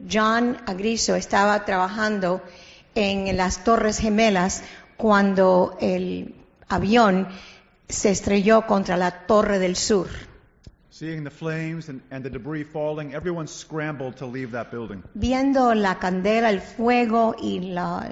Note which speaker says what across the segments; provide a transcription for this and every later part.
Speaker 1: John Abruzzo estaba trabajando en las Torres Gemelas cuando el avión se estrelló contra la Torre del Sur.
Speaker 2: Seeing the flames and the debris falling, everyone scrambled to leave that building.
Speaker 1: Viendo la candela, el fuego y la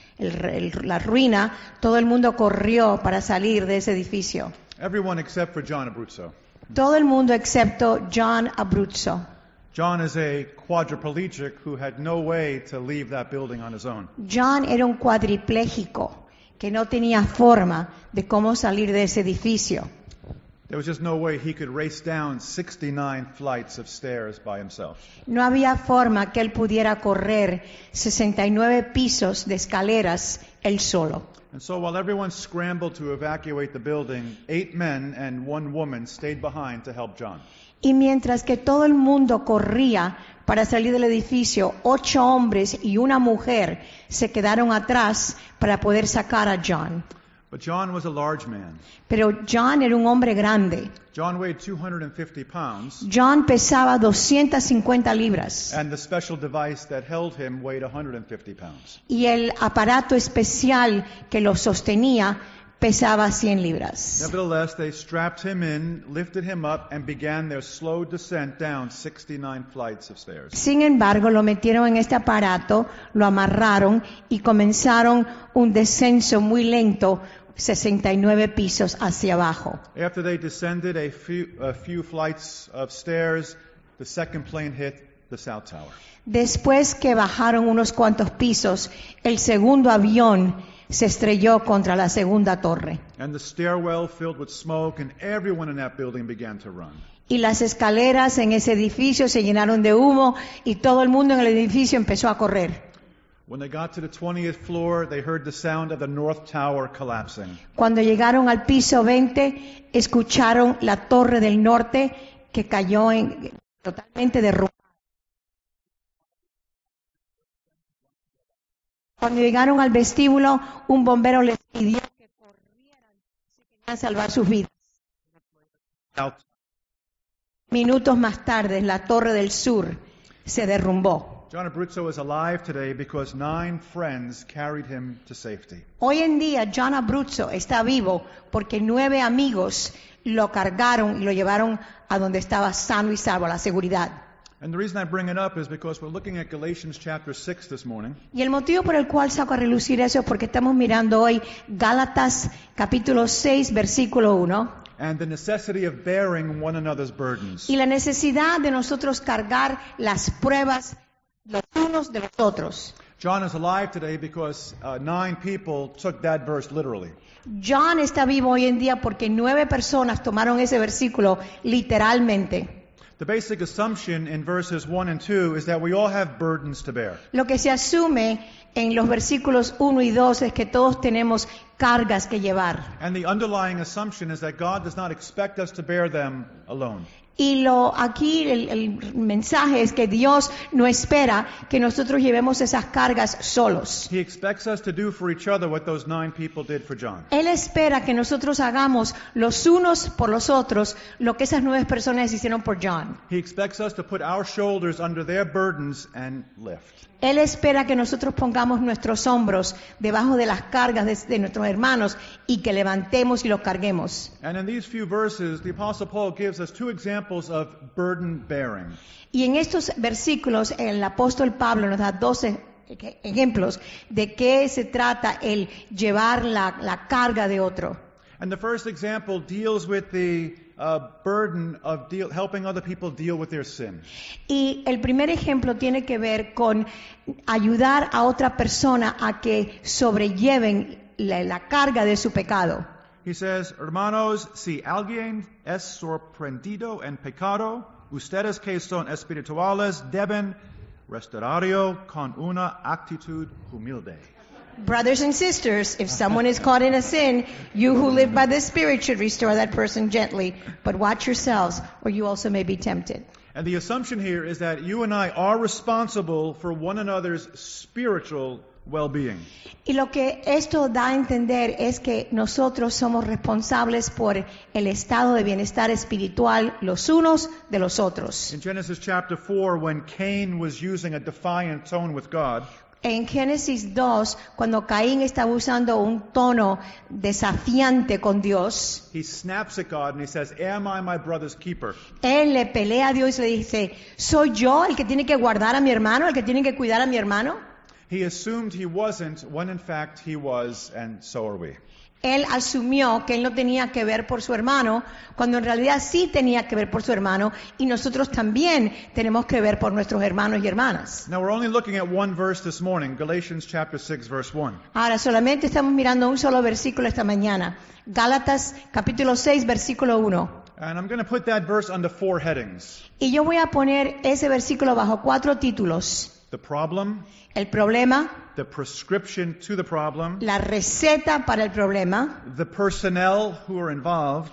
Speaker 1: ruina, todo el mundo corrió para salir de ese edificio.
Speaker 2: Everyone except for John Abruzzo.
Speaker 1: Todo el mundo excepto John Abruzzo.
Speaker 2: John is a quadriplegic who had no way to leave that building on his own.
Speaker 1: John era un cuadripléjico que no tenía forma de cómo salir de ese edificio.
Speaker 2: There was just no way he could race down 69 flights of stairs by himself.
Speaker 1: No había forma que él pudiera correr 69 pisos de escaleras él solo.
Speaker 2: And so while everyone scrambled to evacuate the building, 8 men and 1 woman stayed behind to help John.
Speaker 1: Y mientras que todo el mundo corría para salir del edificio, 8 hombres y una mujer se quedaron atrás para poder sacar a John.
Speaker 2: But John was a large man.
Speaker 1: Pero John era un hombre grande.
Speaker 2: John weighed 250 pounds.
Speaker 1: John pesaba 250 libras.
Speaker 2: And the special device that held him weighed 150 pounds.
Speaker 1: Y el aparato especial que lo sostenía pesaba 100 libras.
Speaker 2: Nevertheless, they strapped him in, lifted him up, and began their slow descent down 69 flights of stairs.
Speaker 1: Sin embargo, lo metieron en este aparato, lo amarraron y comenzaron un descenso muy lento, 69 pisos hacia abajo.
Speaker 2: After they descended a few flights of stairs, the second plane hit the South Tower.
Speaker 1: Después que bajaron unos cuantos pisos, el segundo avión se estrelló contra la segunda torre.
Speaker 2: And the stairwell filled with smoke, and everyone in that building began to run.
Speaker 1: Y las escaleras en ese edificio se llenaron de humo y todo el mundo en el edificio empezó a correr.
Speaker 2: When they got to the 20th floor, they heard the sound of the North Tower collapsing.
Speaker 1: Cuando llegaron al piso 20, escucharon la torre del norte que cayó totalmente derrumbada. Cuando llegaron al vestíbulo, un bombero les pidió que corrieran si querían salvar sus vidas. Minutos más tarde, la Torre del Sur se derrumbó.
Speaker 2: John Abruzzo is alive today because 9 friends carried him to safety.
Speaker 1: Hoy en día, John Abruzzo está vivo porque 9 amigos lo cargaron y lo llevaron a donde estaba sano y salvo, a la seguridad.
Speaker 2: And the reason I bring it up is because we're looking at Galatians chapter 6 this morning.
Speaker 1: Y el motivo por el cual saco a relucir eso es porque estamos mirando hoy Gálatas capítulo 6, versículo 1.
Speaker 2: And the necessity of bearing one another's burdens.
Speaker 1: Y la necesidad de nosotros cargar las pruebas los unos de los otros.
Speaker 2: John is alive today because 9 people took that verse literally.
Speaker 1: John está vivo hoy en día porque 9 personas tomaron ese versículo literalmente.
Speaker 2: The basic assumption in verses 1 and 2 is that we all have burdens to bear.
Speaker 1: Lo que se asume en los versículos 1 y 2 es que todos tenemos cargas que llevar.
Speaker 2: And the underlying assumption is that God does not expect us to bear them alone.
Speaker 1: Y aquí el mensaje es que Dios no espera que nosotros llevemos esas cargas solos.
Speaker 2: He expects us to do for each other what those 9 people did for John.
Speaker 1: Él espera que nosotros hagamos los unos por los otros lo que esas 9 personas hicieron por John.
Speaker 2: He expects us to put our shoulders under their burdens and lift.
Speaker 1: Él espera que nosotros pongamos nuestros hombros debajo de las cargas de nuestros hermanos y que levantemos y los carguemos.
Speaker 2: And in these few verses, the Apostle Paul gives us 2 examples of burden bearing.
Speaker 1: Y en estos versículos el apóstol Pablo nos da 12 ejemplos de qué se trata el llevar la carga de otro.
Speaker 2: And the first example deals with the burden of helping other people deal with their sin.
Speaker 1: Y el primer ejemplo tiene que ver con ayudar a otra persona a que sobrelleven la carga de su pecado.
Speaker 2: He says, hermanos, si alguien es sorprendido en pecado, ustedes que son espirituales deben restaurarlo con una actitud humilde.
Speaker 1: Brothers and sisters, if someone is caught in a sin, you who live by the Spirit should restore that person gently. But watch yourselves, or you also may be tempted.
Speaker 2: And the assumption here is that you and I are responsible for one another's spiritual well-being.
Speaker 1: Y lo que esto da a entender es que nosotros somos responsables por el estado de bienestar espiritual los unos de los otros.
Speaker 2: In Genesis chapter 4, when Cain was using a defiant tone with God,
Speaker 1: En Génesis 2, cuando Caín estaba usando un tono desafiante con Dios,
Speaker 2: he snaps at God and he says, "Am I my brother's keeper?"
Speaker 1: él le pelea a Dios y le dice, ¿soy yo el que tiene que guardar a mi hermano, el que tiene que cuidar a mi hermano?
Speaker 2: He assumed he wasn't when in fact he was, and so are we.
Speaker 1: Él asumió que él no tenía que ver por su hermano, cuando en realidad sí tenía que ver por su hermano, y nosotros también tenemos que ver por nuestros hermanos y hermanas.
Speaker 2: Now we're only looking at one verse this morning, Galatians chapter 6 verse 1.
Speaker 1: Ahora solamente estamos mirando un solo versículo esta mañana, Gálatas capítulo 6 versículo 1.
Speaker 2: And I'm going to put that verse under 4 headings.
Speaker 1: Y yo voy a poner ese versículo bajo 4 títulos.
Speaker 2: The problem,
Speaker 1: El problema,
Speaker 2: the prescription to the problem,
Speaker 1: la receta para el problema,
Speaker 2: the personnel who are involved,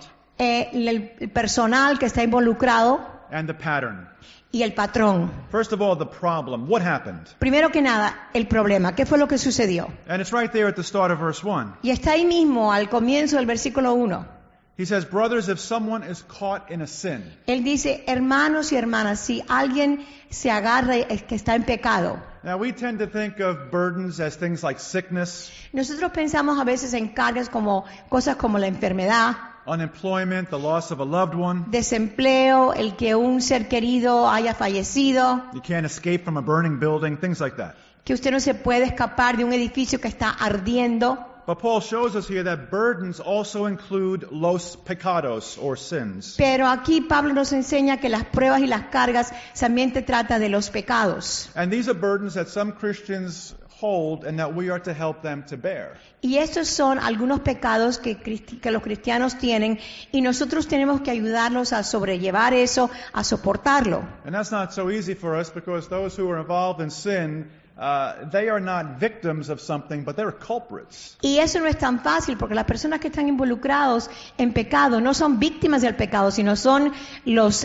Speaker 1: el personal que está involucrado
Speaker 2: and the pattern.
Speaker 1: y el patrón.
Speaker 2: First of all, the problem. What happened?
Speaker 1: Primero que nada, el problema. ¿Qué fue lo que sucedió?
Speaker 2: And it's right there at the start of verse 1.
Speaker 1: Y está ahí mismo, al comienzo del versículo 1.
Speaker 2: He says, "Brothers, if someone is caught in a sin."
Speaker 1: Él dice, hermanos y hermanas, si alguien se agarra es que está en pecado.
Speaker 2: Now we tend to think of burdens as things like sickness,
Speaker 1: Nosotros pensamos a veces en cargas como cosas como la enfermedad,
Speaker 2: unemployment, the loss of a loved one.
Speaker 1: desempleo, el que un ser querido haya fallecido,
Speaker 2: You can't escape from a burning building, things like that.
Speaker 1: que usted no se puede escapar de un edificio que está ardiendo.
Speaker 2: But Paul shows us here that burdens also include los pecados, or sins.
Speaker 1: Pero aquí Pablo nos enseña que las pruebas y las cargas también te trata de los pecados.
Speaker 2: And these are burdens that some Christians hold and that we are to help them to bear.
Speaker 1: Y estos son algunos pecados que los cristianos tienen y nosotros tenemos que ayudarlos a sobrellevar eso, a soportarlo.
Speaker 2: And that's not so easy for us because those who are involved in sin, they are not victims of something, but they're culprits.
Speaker 1: Y eso no es tan fácil porque las personas que están involucrados en pecado no son víctimas del pecado, sino son los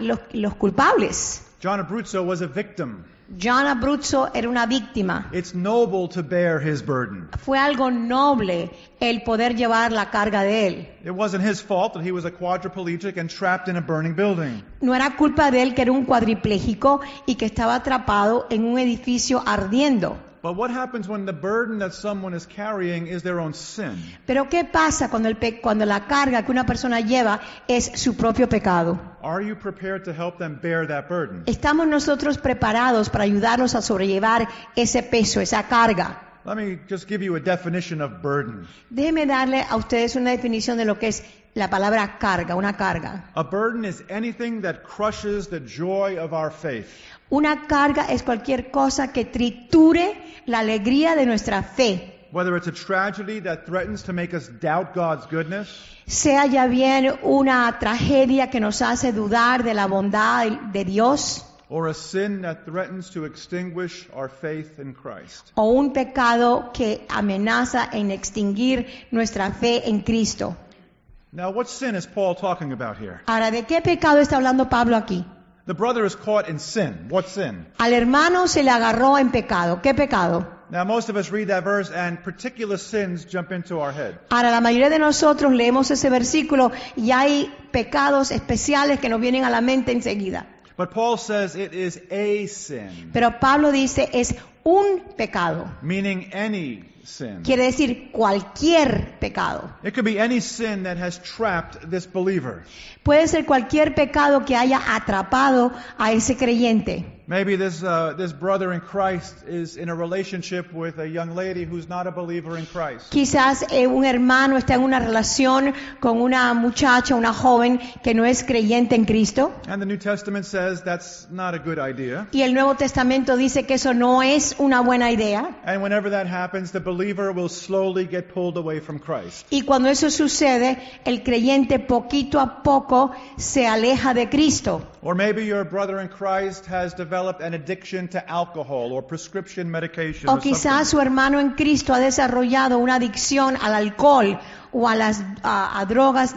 Speaker 1: culpables.
Speaker 2: John Abruzzo was a victim.
Speaker 1: John Abruzzo era una víctima.
Speaker 2: It's noble to bear his burden.
Speaker 1: Fue algo noble el poder llevar la carga de él.
Speaker 2: It wasn't his fault that he was a quadriplegic and trapped in a burning building.
Speaker 1: No era culpa de él que era un cuadripléjico y que estaba atrapado en un edificio ardiendo.
Speaker 2: But what happens when the burden that someone is carrying is their own sin?
Speaker 1: Pero ¿qué pasa cuando la carga que una persona lleva es su propio pecado?
Speaker 2: Are you prepared to help them bear that burden?
Speaker 1: ¿Estamos nosotros preparados para ayudarlos a sobrellevar ese peso, esa carga?
Speaker 2: Let me just give you a definition of burden.
Speaker 1: Déjenme darle a ustedes una definición de lo que es la palabra carga, una carga.
Speaker 2: A burden is anything that crushes the joy of our faith.
Speaker 1: Una carga es cualquier cosa que triture la alegría de nuestra fe.
Speaker 2: Whether it's a tragedy that threatens to make us doubt God's goodness,
Speaker 1: Sea ya bien una tragedia que nos hace dudar de la bondad de Dios,
Speaker 2: or a sin that threatens to extinguish our faith in Christ.
Speaker 1: o un pecado que amenaza en extinguir nuestra fe en Cristo.
Speaker 2: Now, what sin is Paul talking about here?
Speaker 1: Ahora, ¿de qué pecado está hablando Pablo aquí?
Speaker 2: The brother is caught in sin. What sin?
Speaker 1: Al hermano se le agarró en pecado. ¿Qué pecado?
Speaker 2: Now, most of us read that verse and particular sins jump into our head.
Speaker 1: Ahora, la mayoría de nosotros leemos ese versículo y hay pecados especiales que nos vienen a la mente enseguida.
Speaker 2: But Paul says it is a sin,
Speaker 1: Pero Pablo dice es un pecado.
Speaker 2: meaning any sin.
Speaker 1: Quiere decir cualquier pecado.
Speaker 2: It could be any sin that has trapped this believer.
Speaker 1: Puede ser cualquier pecado que haya atrapado a ese creyente.
Speaker 2: Maybe this brother in Christ is in a relationship with a young lady who's not a believer in Christ.
Speaker 1: Quizás un hermano está en una relación con una muchacha, una joven que no es creyente en Cristo.
Speaker 2: And the New Testament says that's not a good idea.
Speaker 1: Y el Nuevo Testamento dice que eso no es una buena idea.
Speaker 2: And whenever that happens, the believer will slowly get pulled away from Christ.
Speaker 1: Y cuando eso sucede, el creyente poquito a poco se aleja de Cristo.
Speaker 2: Or maybe your brother in Christ has developed an addiction to alcohol or prescription medication
Speaker 1: O
Speaker 2: or
Speaker 1: quizás
Speaker 2: something.
Speaker 1: su hermano en Cristo ha desarrollado una adicción al alcohol o a las a drogas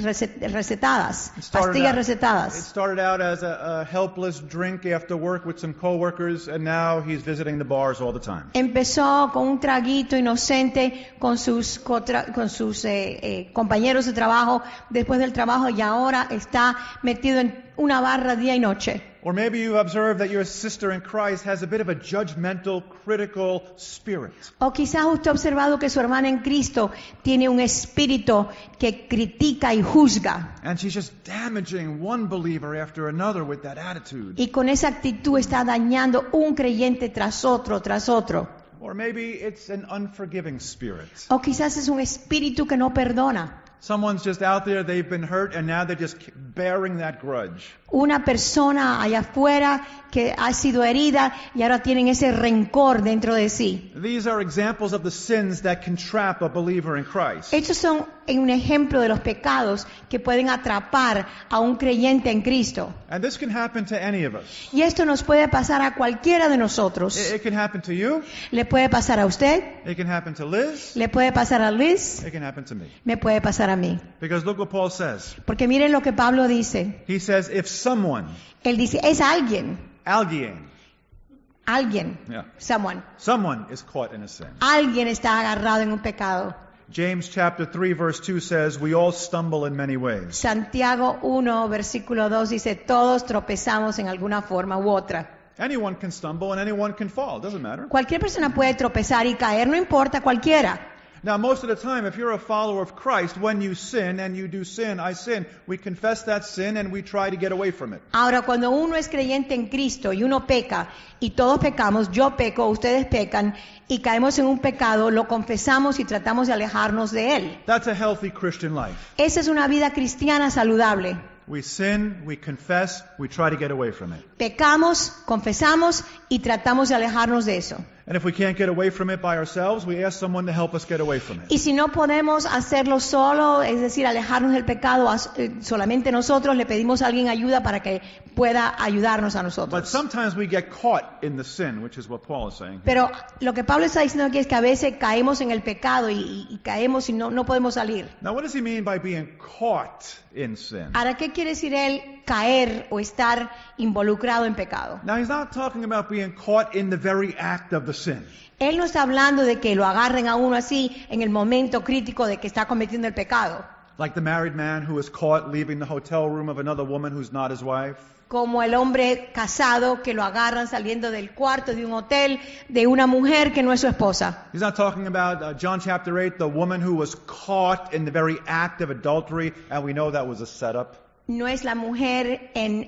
Speaker 1: recetadas, pastillas
Speaker 2: It
Speaker 1: recetadas.
Speaker 2: started out as a helpless drink after work with some coworkers, and now he's visiting the the bars all the time.
Speaker 1: Empezó con un traguito inocente con sus compañeros de trabajo después del trabajo y ahora está metido en una barra día y noche.
Speaker 2: Or maybe you observe that your sister in Christ has a bit of a judgmental, critical spirit.
Speaker 1: O quizás usted ha observado que su hermana en Cristo tiene un espíritu que critica y juzga.
Speaker 2: And she's just damaging one believer after another with that attitude.
Speaker 1: Y con esa actitud está dañando un creyente tras otro, tras otro.
Speaker 2: Or maybe it's an unforgiving spirit.
Speaker 1: O quizás es un espíritu que no perdona.
Speaker 2: Someone's just out there, they've been hurt, and now they're just bearing that grudge.
Speaker 1: Una persona allá afuera que ha sido herida y ahora tienen ese rencor dentro de sí.
Speaker 2: These are examples of the sins that can trap a believer in Christ.
Speaker 1: Estos son un ejemplo de los pecados que pueden atrapar a un creyente en Cristo.
Speaker 2: And this can happen to any of us.
Speaker 1: Y esto nos puede pasar a cualquiera de nosotros.
Speaker 2: It can happen to you.
Speaker 1: Le puede pasar a usted,
Speaker 2: It can happen to Liz.
Speaker 1: le puede pasar a Liz,
Speaker 2: It can happen to me.
Speaker 1: me puede pasar a mí.
Speaker 2: Because look what Paul says.
Speaker 1: Porque miren lo que Pablo dice.
Speaker 2: He says, if someone,
Speaker 1: Él dice, es alguien,
Speaker 2: yeah,
Speaker 1: someone
Speaker 2: is caught in a sin.
Speaker 1: Alguien está agarrado en un pecado.
Speaker 2: James chapter 3 verse 2 says, we all stumble in many ways.
Speaker 1: Santiago 1, versículo 2 dice, todos tropezamos en alguna forma u otra.
Speaker 2: Anyone can stumble and anyone can fall. It doesn't matter.
Speaker 1: Cualquier persona puede tropezar y caer, no importa, cualquiera.
Speaker 2: Now, most of the time, if you're a follower of Christ, when you sin, and you do sin, I sin, we confess that sin and we try to get away from it.
Speaker 1: Ahora, cuando uno es creyente en Cristo y uno peca, y todos pecamos, yo peco, ustedes pecan, y caemos en un pecado, lo confesamos y tratamos de alejarnos de él.
Speaker 2: That's a healthy Christian life.
Speaker 1: Esa es una vida cristiana saludable.
Speaker 2: We sin, we confess, we try to get away from it.
Speaker 1: Pecamos, confesamos y tratamos de alejarnos de eso.
Speaker 2: And if we can't get away from it by ourselves, we ask someone to help us get away from it.
Speaker 1: Y si no podemos hacerlo solo, es decir, alejarnos del pecado, solamente nosotros le pedimos a alguien ayuda para que pueda ayudarnos a
Speaker 2: But
Speaker 1: nosotros.
Speaker 2: sometimes we get caught in the sin, which is what Paul is saying.
Speaker 1: Pero lo que Pablo está diciendo aquí es que a veces caemos en el pecado y caemos y no podemos salir.
Speaker 2: Now, what does he mean by being caught in sin?
Speaker 1: Ahora, ¿qué quiere decir él caer o estar involucrado en pecado?
Speaker 2: Now, he's not talking about being caught in the very act of the sin.
Speaker 1: Él no está hablando de que lo agarren a uno así en el momento crítico de que está cometiendo el pecado.
Speaker 2: Like the married man who was caught leaving the hotel room of another woman who's not his wife.
Speaker 1: Como el hombre casado que lo agarran saliendo del cuarto de un hotel de una mujer que no es su esposa.
Speaker 2: He's not talking about John chapter 8, the woman who was caught in the very act of adultery, and we know that was a setup.
Speaker 1: No es la mujer en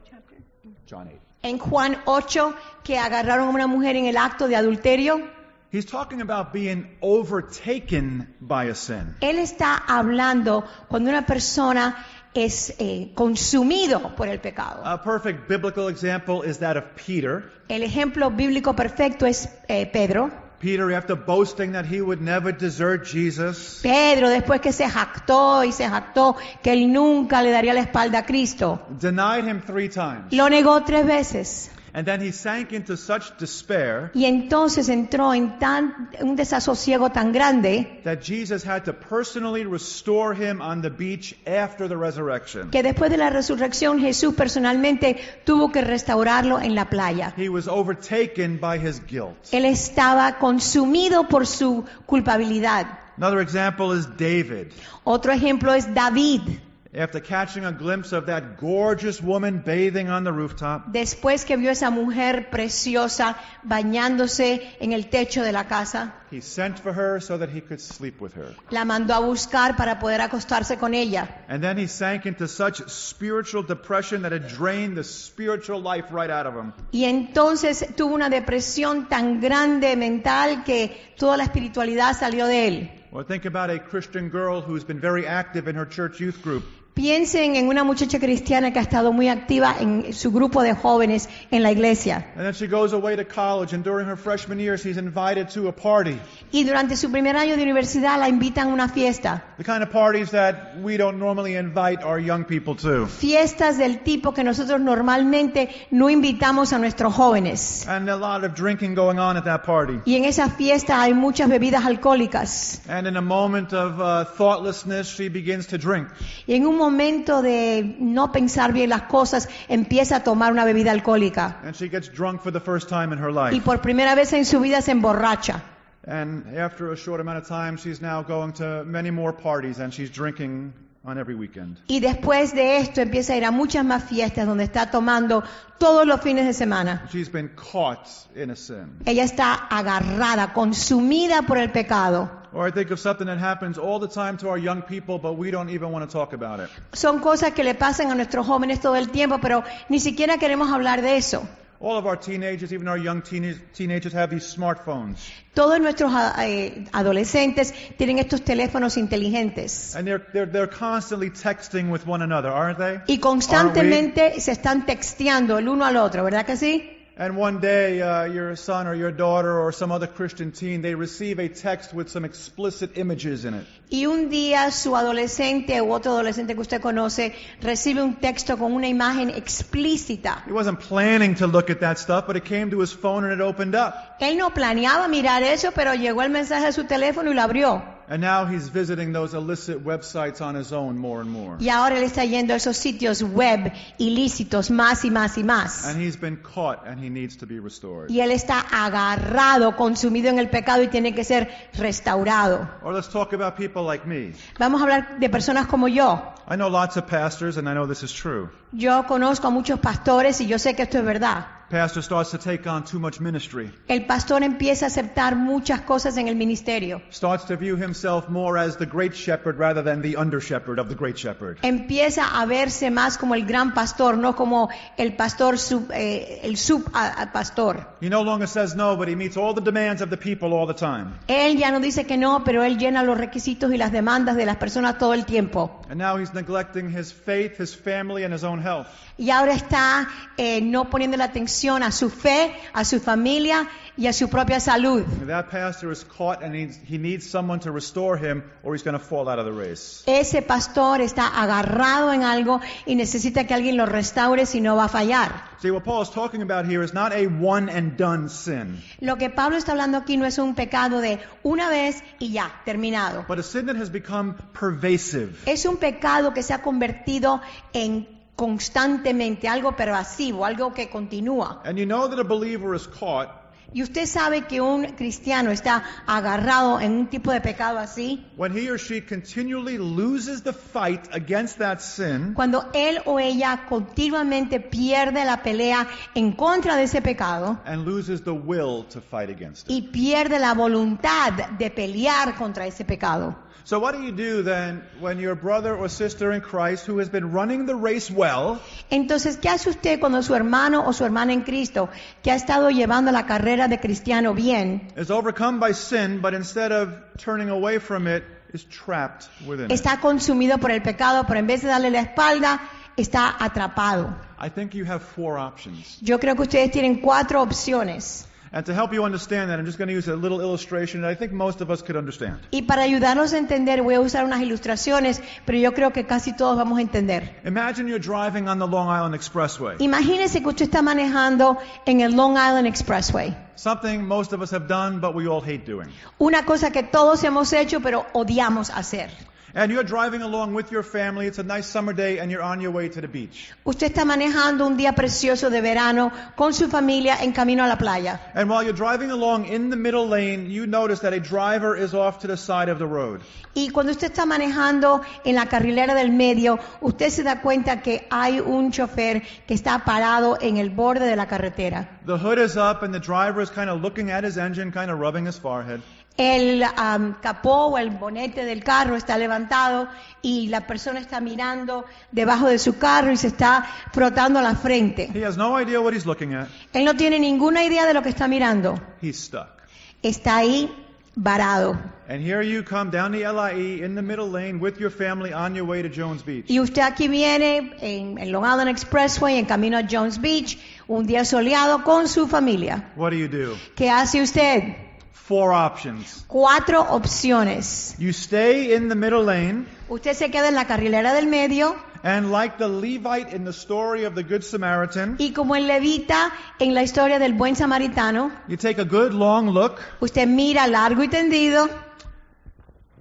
Speaker 2: John 8.
Speaker 1: en Juan 8 que agarraron a una mujer en el acto de adulterio.
Speaker 2: He's talking about being overtaken by a sin.
Speaker 1: Él está hablando cuando una persona es consumido por el pecado.
Speaker 2: A perfect biblical example is that of Peter.
Speaker 1: El ejemplo bíblico perfecto es Pedro.
Speaker 2: Peter, after boasting that he would never desert Jesus,
Speaker 1: Pedro, después que se jactó que él nunca le daría la espalda a Cristo,
Speaker 2: denied him 3 times.
Speaker 1: lo negó 3 veces.
Speaker 2: And then he sank into such despair
Speaker 1: Y entonces entró en un desasosiego tan grande
Speaker 2: that Jesus had to personally restore him on the beach after the resurrection.
Speaker 1: que después de la resurrección Jesús personalmente tuvo que restaurarlo en la playa.
Speaker 2: He was overtaken by his guilt.
Speaker 1: Él estaba consumido por su culpabilidad.
Speaker 2: Another example is David.
Speaker 1: Otro ejemplo es David.
Speaker 2: After catching a glimpse of that gorgeous woman bathing on the rooftop,
Speaker 1: Después que vio a esa mujer preciosa bañándose en el techo de la casa,
Speaker 2: he sent for her so that he could sleep with her.
Speaker 1: la mandó a buscar para poder acostarse con ella.
Speaker 2: And then he sank into such spiritual depression that it drained the spiritual life right out of him.
Speaker 1: Y entonces tuvo una depresión tan grande mental que toda la espiritualidad salió de él.
Speaker 2: Or think about a Christian girl who's been very active in her church youth group.
Speaker 1: Piensen en una muchacha cristiana que ha estado muy activa en su grupo de jóvenes en la iglesia.
Speaker 2: And then she goes away to college, and during her freshman year, she's invited to a party.
Speaker 1: Y durante su primer año de universidad la invitan a una fiesta.
Speaker 2: The kind of parties that we don't normally invite our young people to.
Speaker 1: Fiestas del tipo que nosotros normalmente no invitamos a nuestros jóvenes.
Speaker 2: And a lot of drinking going on at that party.
Speaker 1: Y en esa fiesta hay muchas bebidas alcohólicas.
Speaker 2: And in a moment of thoughtlessness, she begins to drink.
Speaker 1: Y en un momento de no pensar bien las cosas, empieza a tomar una bebida alcohólica.
Speaker 2: And she gets drunk for the first time in her
Speaker 1: Y
Speaker 2: life.
Speaker 1: por primera vez en su vida se emborracha.
Speaker 2: And after a short amount of time, she's now going to many more parties and she's drinking on every weekend.
Speaker 1: Y después de esto empieza a ir a muchas más fiestas donde está tomando todos los fines de semana.
Speaker 2: She's been caught in a sin.
Speaker 1: Ella está agarrada, consumida por el pecado.
Speaker 2: Or I think of something that happens all the time to our young people, but we don't even want to talk about it.
Speaker 1: Son cosas que le pasan a nuestros jóvenes todo el tiempo, pero ni siquiera queremos hablar de eso.
Speaker 2: All of our teenagers, even our young teenagers, have these smartphones.
Speaker 1: Todos nuestros adolescentes tienen estos teléfonos inteligentes.
Speaker 2: And they're constantly texting with one another, aren't they?
Speaker 1: Y constantemente se están texteando el uno al otro, ¿verdad que sí?
Speaker 2: And one day, your son or your daughter or some other Christian teen, they receive a text with some explicit images in it.
Speaker 1: Y un día su adolescente u otro adolescente que usted conoce recibe un texto con una imagen explícita.
Speaker 2: He wasn't planning to look at that stuff, but it came to his phone and it opened up.
Speaker 1: Él no planeaba mirar eso, pero llegó el mensaje a su teléfono y lo abrió.
Speaker 2: And now he's visiting those illicit websites on his own more and more.
Speaker 1: Y ahora él está yendo a esos sitios web ilícitos más y más y más.
Speaker 2: And he's been caught and he needs to be restored.
Speaker 1: Y él está agarrado, consumido en el pecado y tiene que ser restaurado.
Speaker 2: Or let's talk about people like me.
Speaker 1: Vamos a hablar de personas como yo.
Speaker 2: I know lots of pastors and I know this is true.
Speaker 1: Yo conozco a muchos pastores y yo sé que esto es verdad.
Speaker 2: Pastor starts to take on too much ministry.
Speaker 1: El pastor empieza a aceptar muchas cosas en el ministerio.
Speaker 2: Starts to view himself more as the great shepherd rather than the under shepherd of the great shepherd.
Speaker 1: Empieza a verse más como el gran pastor, no como el pastor pastor.
Speaker 2: He no longer says no, but he meets all the demands of the people all the time.
Speaker 1: Él ya no dice que no, pero él llena los requisitos y las demandas de las personas todo el tiempo.
Speaker 2: And now he's neglecting his faith, his family, and his own health.
Speaker 1: Y ahora está no poniendo la atención a su fe, a su familia y a su propia salud.
Speaker 2: And that pastor is caught and he needs someone to restore him or he's going to fall out of the race.
Speaker 1: Ese pastor está agarrado en algo y necesita que alguien lo restaure, si no va a fallar.
Speaker 2: See, what Paul is talking about here is not a one and done sin,
Speaker 1: Lo que Pablo está hablando aquí no es un pecado de una vez y ya, terminado.
Speaker 2: but a sin that has become pervasive.
Speaker 1: Es un pecado que se ha convertido en constantemente, algo pervasivo, algo que continúa.
Speaker 2: And you know that a believer is caught
Speaker 1: Y usted sabe que un cristiano está agarrado en un tipo de pecado así
Speaker 2: when he or she continually loses the fight against that sin
Speaker 1: cuando él o ella continuamente pierde la pelea en contra de ese pecado
Speaker 2: and loses the will to fight against it.
Speaker 1: y pierde la voluntad de pelear contra ese pecado.
Speaker 2: So what do you do then when your brother or sister in Christ who has been running the race well
Speaker 1: Entonces, ¿qué hace usted cuando su hermano o su hermana en Cristo, que ha estado llevando la carrera de cristiano bien,
Speaker 2: is overcome by sin, but instead of turning away from it, is trapped within it?
Speaker 1: está consumido por el pecado, pero en vez de darle la espalda, está atrapado?
Speaker 2: I think you have 4 options.
Speaker 1: Yo creo que ustedes tienen 4 opciones.
Speaker 2: And to help you understand that, I'm just going to use a little illustration that I think most of us could understand.
Speaker 1: Y para ayudarnos a entender, voy a usar unas ilustraciones, pero yo creo que casi todos vamos a entender.
Speaker 2: Imagine you're driving on the Long Island Expressway.
Speaker 1: Imagínese que usted está manejando en el Long Island Expressway.
Speaker 2: Something most of us have done, but we all hate doing.
Speaker 1: Una cosa que todos hemos hecho, pero odiamos hacer.
Speaker 2: And you're driving along with your family. It's a nice summer day, and you're on your way to the beach.
Speaker 1: Usted está manejando un día precioso de verano con su familia en camino a la playa.
Speaker 2: And while you're driving along in the middle lane, you notice that a driver is off to the side of the road.
Speaker 1: Y cuando usted está manejando en la carrilera del medio, usted se da cuenta que hay un chofer que está parado en el borde de la carretera.
Speaker 2: The hood is up, and the driver is kind of looking at his engine, kind of rubbing his forehead.
Speaker 1: El capó o el bonete del carro está levantado y la persona está mirando debajo de su carro y se está frotando la frente.
Speaker 2: He has no idea what he's looking at.
Speaker 1: Él no tiene ninguna idea de lo que está mirando.
Speaker 2: He's stuck.
Speaker 1: Está ahí varado.
Speaker 2: And here you come down the LIE in the middle lane with your family on your way to Jones Beach.
Speaker 1: Y usted aquí viene en el Long Island Expressway en camino a Jones Beach, un día soleado con su familia.
Speaker 2: What do?
Speaker 1: ¿Qué hace usted?
Speaker 2: 4 options.
Speaker 1: 4 opciones.
Speaker 2: You stay in the middle lane,
Speaker 1: Usted se queda en la carrilera del medio
Speaker 2: and like the Levite in the story of the Good Samaritan,
Speaker 1: y como el levita en la historia del buen samaritano,
Speaker 2: you take a good long look,
Speaker 1: usted mira largo y tendido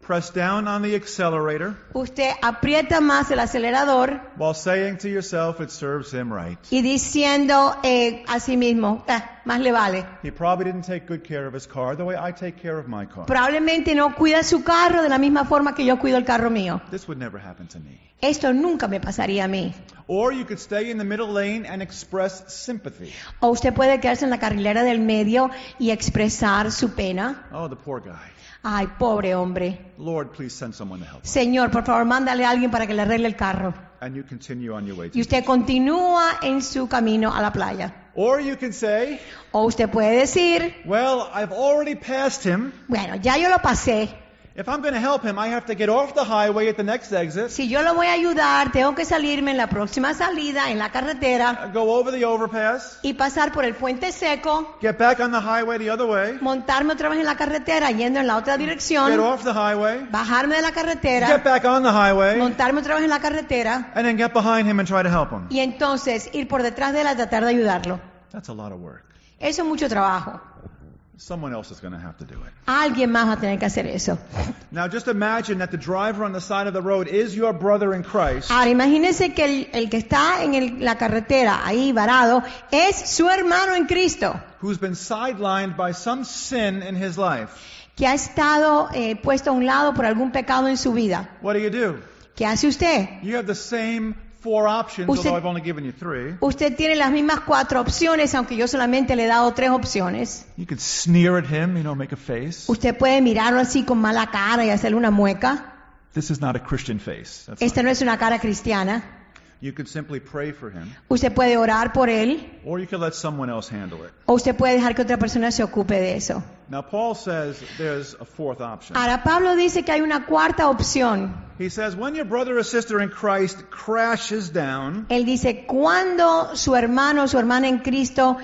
Speaker 2: press down on the accelerator
Speaker 1: usted aprieta más el acelerador
Speaker 2: while saying to yourself it serves him right.
Speaker 1: y diciendo a sí mismo, más le vale.
Speaker 2: He probably didn't take good care of his car the way I take care of my car.
Speaker 1: Probablemente no cuida su carro de la misma forma que yo cuido el carro mío.
Speaker 2: This would never happen to me.
Speaker 1: Esto nunca me pasaría a mí.
Speaker 2: Or you could stay in the middle lane and express sympathy.
Speaker 1: O usted puede quedarse en la carrilera del medio y expresar su pena.
Speaker 2: Oh, the poor guy.
Speaker 1: Ay, pobre hombre.
Speaker 2: Lord, please send someone to help him.
Speaker 1: Señor, por favor, mándale a alguien para que le arregle el carro.
Speaker 2: And you continue on your way to
Speaker 1: Y usted continúa en su camino a la playa.
Speaker 2: Or you can say,
Speaker 1: O usted puede decir,
Speaker 2: well, I've already passed him.
Speaker 1: bueno, ya yo lo pasé.
Speaker 2: If I'm going to help him, I have to get off the highway at the next exit,
Speaker 1: Si yo lo voy a ayudar, tengo que salirme en la próxima salida, en la carretera,
Speaker 2: go over the overpass,
Speaker 1: y pasar por el puente seco,
Speaker 2: get back on the highway the other way,
Speaker 1: montarme otra vez en la carretera, yendo en la otra
Speaker 2: get
Speaker 1: dirección,
Speaker 2: off the highway,
Speaker 1: bajarme de la
Speaker 2: get
Speaker 1: carretera,
Speaker 2: back on the highway,
Speaker 1: montarme otra vez en la carretera,
Speaker 2: and then get behind him and try to help him.
Speaker 1: y entonces ir por detrás de él a tratar de ayudarlo.
Speaker 2: That's a lot of work.
Speaker 1: Eso es mucho trabajo.
Speaker 2: Someone else is going to have to do it.
Speaker 1: Alguien más va a tener que hacer eso.
Speaker 2: Now just imagine that the driver on the side of the road is your brother in Christ,
Speaker 1: Ahora, imagínense que el que está en la carretera, ahí varado, es su hermano en Cristo,
Speaker 2: who's been sidelined by some sin in his life.
Speaker 1: que ha estado puesto a un lado por algún pecado en su vida.
Speaker 2: What do?
Speaker 1: ¿Qué hace usted?
Speaker 2: You have the same 4 options,
Speaker 1: Usted-
Speaker 2: although I've only given you 3.
Speaker 1: Usted tiene las mismas 4 opciones, aunque yo solamente le he dado 3 opciones.
Speaker 2: You could sneer at him, make a face.
Speaker 1: Usted puede mirarlo así con mala cara y hacerle una mueca.
Speaker 2: This is not a Christian face. That's
Speaker 1: Esta
Speaker 2: not-
Speaker 1: no es una cara cristiana.
Speaker 2: You could simply pray for him,
Speaker 1: Usted puede orar por él,
Speaker 2: or you could let someone else handle it.
Speaker 1: o usted puede dejar que otra persona se ocupe de eso.
Speaker 2: Now, Paul says there's a 4th option.
Speaker 1: Ahora, Pablo dice que hay una 4ª opción.
Speaker 2: He says, when your brother or sister in Christ crashes down,
Speaker 1: Él dice, cuando su hermano o su hermana en Cristo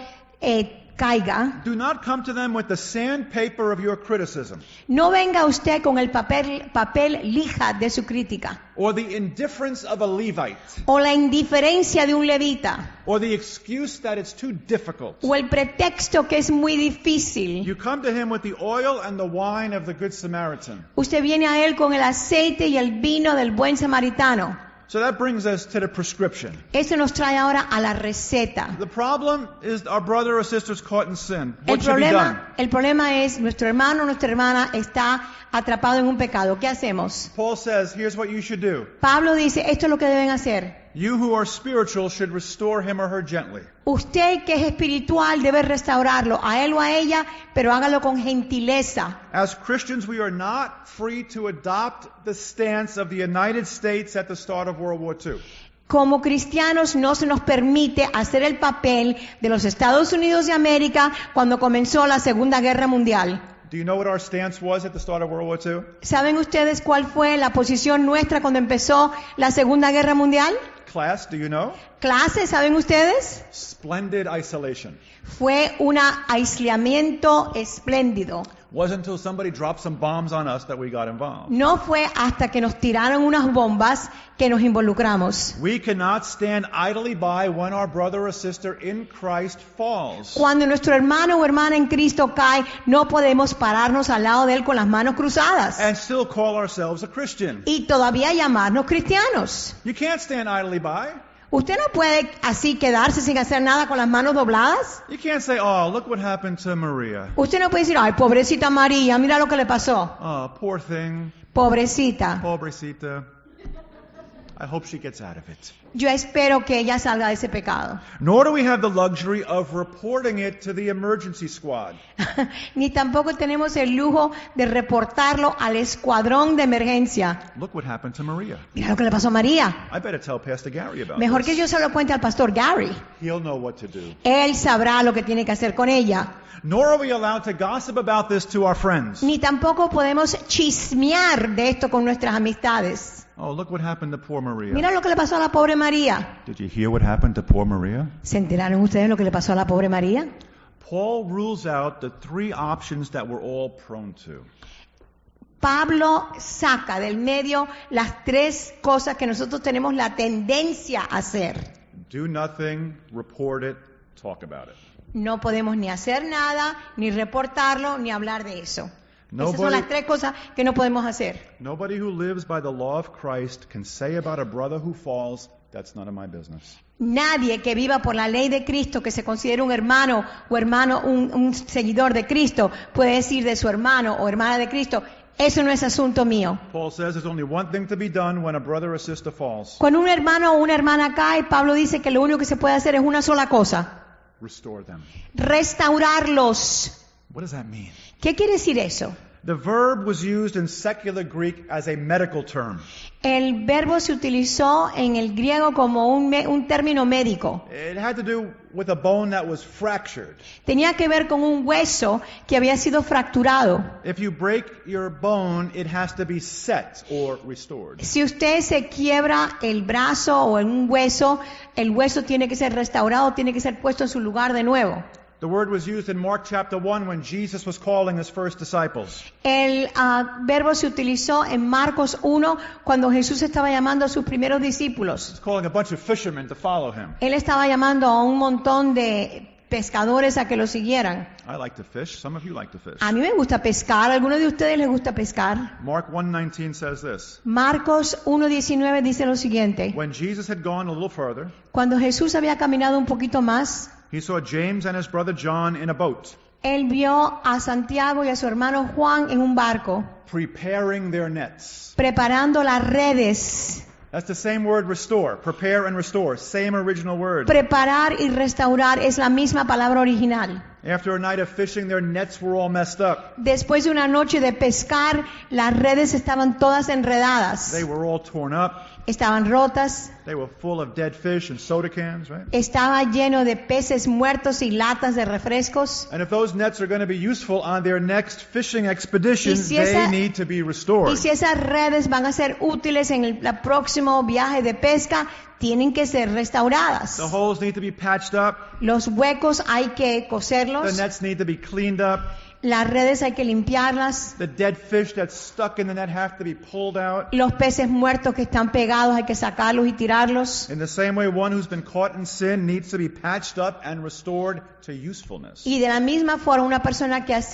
Speaker 1: caiga,
Speaker 2: do not come to them with the sandpaper of your criticism,
Speaker 1: no venga usted con el papel lija de su crítica,
Speaker 2: or the indifference of a Levite,
Speaker 1: o la indiferencia de un levita,
Speaker 2: or the excuse that it's too difficult.
Speaker 1: o el pretexto que es muy difícil.
Speaker 2: You come to him with the oil and the wine of the Good Samaritan.
Speaker 1: Usted viene a él con el aceite y el vino del buen samaritano.
Speaker 2: So that brings us to the prescription.
Speaker 1: Eso nos trae ahora a la receta.
Speaker 2: The problem is our brother or sister's caught in sin. What should be done?
Speaker 1: El problema es nuestro hermano o nuestra hermana está atrapado en un pecado. ¿Qué hacemos?
Speaker 2: Paul says, here's what you should do.
Speaker 1: Pablo dice, esto es lo que deben hacer.
Speaker 2: You who are spiritual should restore him or her gently.
Speaker 1: Usted que es espiritual debe restaurarlo, a él o a ella, pero hágalo con gentileza.
Speaker 2: As Christians, we are not free to adopt the stance of the United States at the start of World War II.
Speaker 1: Como cristianos no se nos permite hacer el papel de los Estados Unidos de América cuando comenzó la Segunda Guerra Mundial.
Speaker 2: Do you know what our stance was at the start of World War II?
Speaker 1: ¿Saben ustedes cuál fue la posición nuestra cuando empezó la Segunda Guerra Mundial?
Speaker 2: Class, do you know?
Speaker 1: Clase, ¿saben ustedes?
Speaker 2: Splendid isolation.
Speaker 1: Fue un aislamiento espléndido.
Speaker 2: Wasn't until somebody dropped some bombs on us that we got involved.
Speaker 1: No fue hasta que nos tiraron unas bombas que nos involucramos.
Speaker 2: We cannot stand idly by when our brother or sister in Christ falls.
Speaker 1: Cuando nuestro hermano o hermana en Cristo cae, no podemos pararnos al lado de él con las manos cruzadas
Speaker 2: And still call ourselves a Christian.
Speaker 1: y todavía llamarnos cristianos.
Speaker 2: You can't stand idly by.
Speaker 1: Usted no puede así quedarse sin hacer nada con las manos dobladas.
Speaker 2: You can't say, oh, look what happened to Maria.
Speaker 1: Usted no puede decir, ay, pobrecita María, mira lo que le pasó.
Speaker 2: Oh, poor thing.
Speaker 1: Pobrecita.
Speaker 2: Pobrecita. I hope she gets out of it.
Speaker 1: Yo espero que ella salga de ese pecado.
Speaker 2: Nor do we have the luxury of reporting it to the emergency squad.
Speaker 1: Ni tampoco tenemos el lujo de reportarlo al escuadrón de emergencia.
Speaker 2: Look what happened to Maria.
Speaker 1: Mira lo que le pasó a María.
Speaker 2: I better tell Pastor Gary about
Speaker 1: Mejor
Speaker 2: this.
Speaker 1: que yo se lo cuente al pastor Gary.
Speaker 2: He'll know what to do.
Speaker 1: Él sabrá lo que tiene que hacer con ella.
Speaker 2: Nor are we allowed to gossip about this to our friends.
Speaker 1: Ni tampoco podemos chismear de esto con nuestras amistades.
Speaker 2: Oh, look what happened to poor Maria.
Speaker 1: Mira lo que le pasó a la pobre María.
Speaker 2: Did you hear what happened to poor Maria?
Speaker 1: ¿Se enteraron ustedes lo que le pasó a la pobre María?
Speaker 2: Paul rules out the 3 options that we're all prone to.
Speaker 1: Pablo saca del medio las 3 cosas que nosotros tenemos la tendencia a hacer.
Speaker 2: Do nothing, report it, talk about it.
Speaker 1: No podemos ni hacer nada, ni reportarlo, ni hablar de eso. Esas son las tres cosas que no podemos hacer.
Speaker 2: Nobody who lives by the law of Christ can say about a brother who falls, that's none of my business.
Speaker 1: Nadie que viva por la ley de Cristo, que se considere un hermano o un seguidor de Cristo, puede decir de su hermano o hermana de Cristo, eso no es asunto mío.
Speaker 2: Paul says there's only one thing to be done when a brother or sister falls.
Speaker 1: Cuando un hermano o una hermana cae, Pablo dice que lo único que se puede hacer es una sola cosa.
Speaker 2: Restore them.
Speaker 1: Restaurarlos.
Speaker 2: What does that mean?
Speaker 1: ¿Qué quiere decir eso?
Speaker 2: The verb was used in secular Greek as a medical term.
Speaker 1: El verbo se utilizó en el griego como un término médico.
Speaker 2: It had to do with a bone that was fractured.
Speaker 1: Tenía que ver con un hueso que había sido fracturado.
Speaker 2: If you break your bone, it has to be set or restored.
Speaker 1: Si usted se quiebra el brazo o un hueso, el hueso tiene que ser restaurado, tiene que ser puesto en su lugar de nuevo.
Speaker 2: The word was used in Mark chapter 1 when Jesus was calling his first disciples.
Speaker 1: El verbo se utilizó en Marcos 1 cuando Jesús estaba llamando a sus primeros discípulos.
Speaker 2: He's calling a bunch of fishermen to follow him.
Speaker 1: Él estaba llamando a un montón de pescadores a que lo siguieran.
Speaker 2: I like to fish. Some of you like to fish.
Speaker 1: A mí me gusta pescar. ¿A alguno de ustedes les gusta pescar?
Speaker 2: Mark 1:19 says this.
Speaker 1: Marcos 1:19 dice lo siguiente.
Speaker 2: When Jesus had gone a little further,
Speaker 1: Cuando Jesús había caminado un poquito más,
Speaker 2: he saw James and his brother John in a boat,
Speaker 1: él vio a Santiago y a su hermano Juan en un barco,
Speaker 2: preparing their nets.
Speaker 1: preparando las redes.
Speaker 2: That's the same word, restore. Prepare and restore. Same original word.
Speaker 1: Preparar y restaurar es la misma palabra original.
Speaker 2: After a night of fishing, their nets were all messed up.
Speaker 1: Después de una noche de pescar, las redes estaban todas enredadas.
Speaker 2: They were all torn up.
Speaker 1: Estaban rotas.
Speaker 2: They were full of dead fish and soda cans, right?
Speaker 1: Estaba lleno de peces muertos y latas de refrescos.
Speaker 2: And if those nets are going to be useful on their next fishing expedition, they need to be restored.
Speaker 1: Y si esas redes van a ser útiles en el próximo viaje de pesca, tienen que ser restauradas.
Speaker 2: The holes need to be patched up.
Speaker 1: Los huecos hay que coserlos.
Speaker 2: The nets need to be cleaned up.
Speaker 1: Las redes hay que limpiarlas.
Speaker 2: The dead fish that's stuck in the net have to be pulled out.
Speaker 1: Los peces muertos que están pegados hay que sacarlos y tirarlos.
Speaker 2: In the same way, one who's been caught in sin needs to be patched up and restored to usefulness.
Speaker 1: Y de la misma forma, una persona que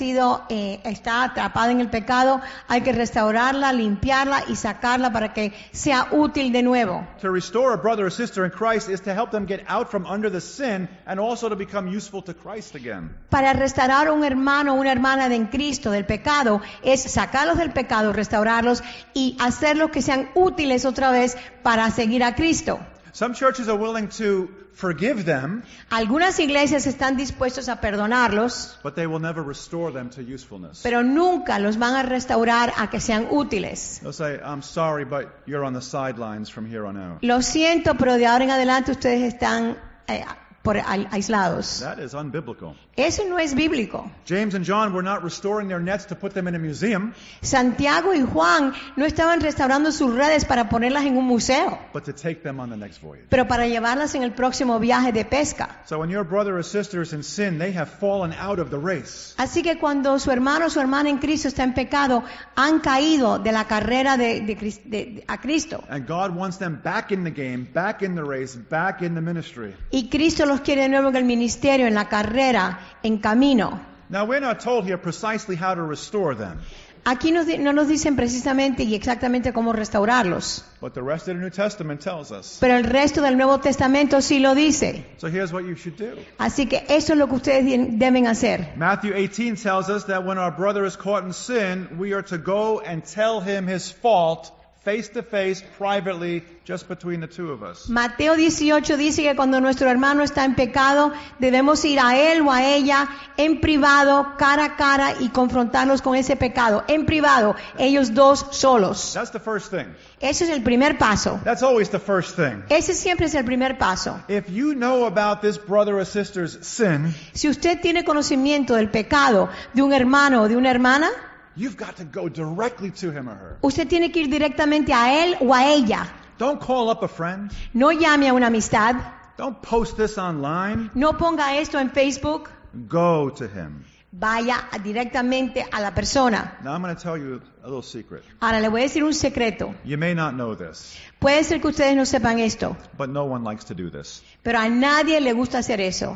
Speaker 1: está atrapada en el pecado, hay que restaurarla, limpiarla y sacarla para que sea útil de nuevo.
Speaker 2: To restore a brother or sister in Christ is to help them get out from under the sin and also to become useful to Christ again.
Speaker 1: Para restaurar a un hermano o una hermana en Cristo del pecado, es sacarlos del pecado, restaurarlos y hacerlos que sean útiles otra vez para seguir a Cristo.
Speaker 2: Some churches are willing to forgive them,
Speaker 1: Algunas iglesias están dispuestos a perdonarlos,
Speaker 2: but they will never restore them to usefulness.
Speaker 1: pero nunca los van a restaurar a que sean útiles.
Speaker 2: They'll say, I'm sorry, but you're on the sidelines from here on out.
Speaker 1: Lo siento, pero de ahora en adelante ustedes están aislados.
Speaker 2: That is unbiblical.
Speaker 1: Eso no es bíblico.
Speaker 2: James and John were not restoring their nets to put them in a museum,
Speaker 1: Santiago y Juan no estaban restaurando sus redes para ponerlas en un museo,
Speaker 2: but to take them on the next voyage.
Speaker 1: pero para llevarlas en el próximo viaje de pesca.
Speaker 2: So when your brother or sister is in sin, they have fallen out of the race.
Speaker 1: Así que cuando su hermano o su hermana en Cristo está en pecado, han caído de la carrera a Cristo.
Speaker 2: And God wants them back in the game, back in the race, back in the ministry.
Speaker 1: Y Cristo los quiere de nuevo en el ministerio, en la carrera, en camino.
Speaker 2: Now, we're not told here precisely how to restore them,
Speaker 1: Aquí no nos dicen precisamente y exactamente cómo restaurarlos,
Speaker 2: but the rest of the New Testament tells us.
Speaker 1: pero el resto del Nuevo Testamento sí lo dice.
Speaker 2: So here's what you should do.
Speaker 1: Así que eso es lo que ustedes deben hacer.
Speaker 2: Matthew 18 tells us that when our brother is caught in sin, we are to go and tell him his fault face to face, privately, just between the two of us.
Speaker 1: Mateo 18 dice que cuando nuestro hermano está en pecado, debemos ir a él o a ella en privado, cara a cara y confrontarlos con ese pecado. En privado, ellos dos solos.
Speaker 2: That's the first thing.
Speaker 1: Ese es el primer paso.
Speaker 2: That's always the first thing.
Speaker 1: Ese siempre es el primer paso.
Speaker 2: If you know about this brother or sister's sin,
Speaker 1: Si usted tiene conocimiento del pecado de un hermano o de una hermana,
Speaker 2: you've got to go directly to him or her.
Speaker 1: usted tiene que ir directamente a él o a ella.
Speaker 2: Don't call up a friend.
Speaker 1: No llame a una amistad.
Speaker 2: Don't post this online.
Speaker 1: No ponga esto en Facebook.
Speaker 2: Go to him.
Speaker 1: Vaya directamente a la persona.
Speaker 2: Now I'm going to tell you a little secret.
Speaker 1: Ahora le voy a decir un secreto.
Speaker 2: You may not know this,
Speaker 1: Puede ser que ustedes no sepan esto,
Speaker 2: but no one likes to do this.
Speaker 1: pero a nadie le gusta hacer eso.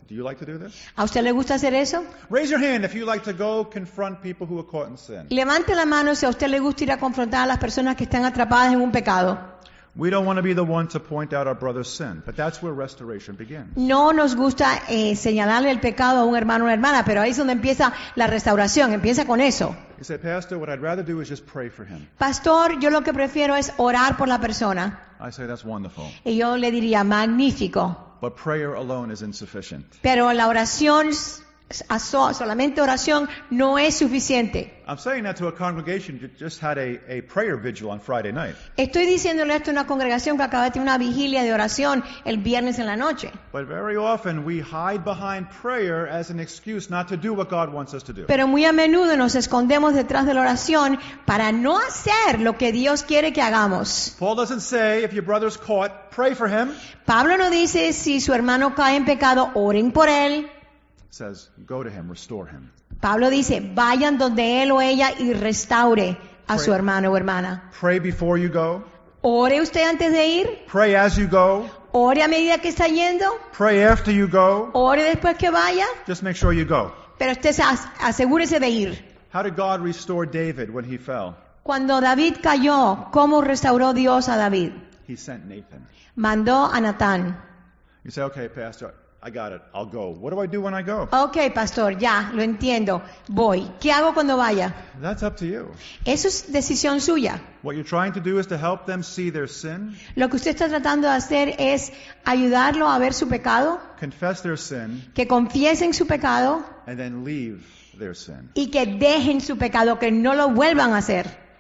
Speaker 2: Do you like to do this?
Speaker 1: ¿A usted le gusta hacer eso?
Speaker 2: Raise your hand if you like to go confront people who are caught in sin.
Speaker 1: Levante la mano si a usted le gusta ir a confrontar a las personas que están atrapadas en un pecado.
Speaker 2: We don't want to be the one to point out our brother's sin, but that's where restoration begins.
Speaker 1: No nos gusta señalarle el pecado a un hermano o una hermana, pero ahí es donde empieza la restauración, empieza con eso.
Speaker 2: You say, Pastor, what I'd rather do is just pray for him.
Speaker 1: Pastor, yo lo que prefiero es orar por la persona.
Speaker 2: I say, that's wonderful.
Speaker 1: Y yo le diría, magnífico.
Speaker 2: But prayer alone is insufficient.
Speaker 1: Pero la oración, solamente oración, no es suficiente.
Speaker 2: I'm saying that to a congregation that just had a prayer vigil on Friday night.
Speaker 1: Estoy diciéndole esto a una congregación que acaba de tener una vigilia de oración el viernes en la noche.
Speaker 2: But very often we hide behind prayer as an excuse not to do what God wants us to do.
Speaker 1: Pero muy a menudo nos escondemos detrás de la oración para no hacer lo que Dios quiere que hagamos.
Speaker 2: Paul doesn't say if your brother's caught, pray for him.
Speaker 1: Pablo no dice si su hermano cae en pecado, oren por él.
Speaker 2: It says, go to him, restore him.
Speaker 1: Pablo dice, vayan donde él o ella y restaure a su hermano o hermana.
Speaker 2: Pray before you go.
Speaker 1: Ore usted antes de ir.
Speaker 2: Pray as you go.
Speaker 1: Ore a medida que está yendo.
Speaker 2: Pray after you go.
Speaker 1: Ore después que vaya.
Speaker 2: Just make sure you go.
Speaker 1: Pero usted asegúrese de ir.
Speaker 2: How did God restore David when he fell?
Speaker 1: Cuando David cayó, ¿cómo restauró Dios a David?
Speaker 2: He sent Nathan.
Speaker 1: Mandó a Natán.
Speaker 2: You say, okay, Pastor, I got it. I'll go. What do I do when I go?
Speaker 1: Ok, pastor, ya, lo entiendo. Voy. ¿Qué hago cuando vaya?
Speaker 2: That's up to you.
Speaker 1: Eso es decisión suya.
Speaker 2: What you're trying to do is to help them see their sin,
Speaker 1: Lo que usted está tratando de hacer es ayudarlo a ver su pecado,
Speaker 2: confess their sin,
Speaker 1: que confiesen su pecado
Speaker 2: and then leave their sin.
Speaker 1: y que dejen su pecado, que no lo vuelvan a hacer.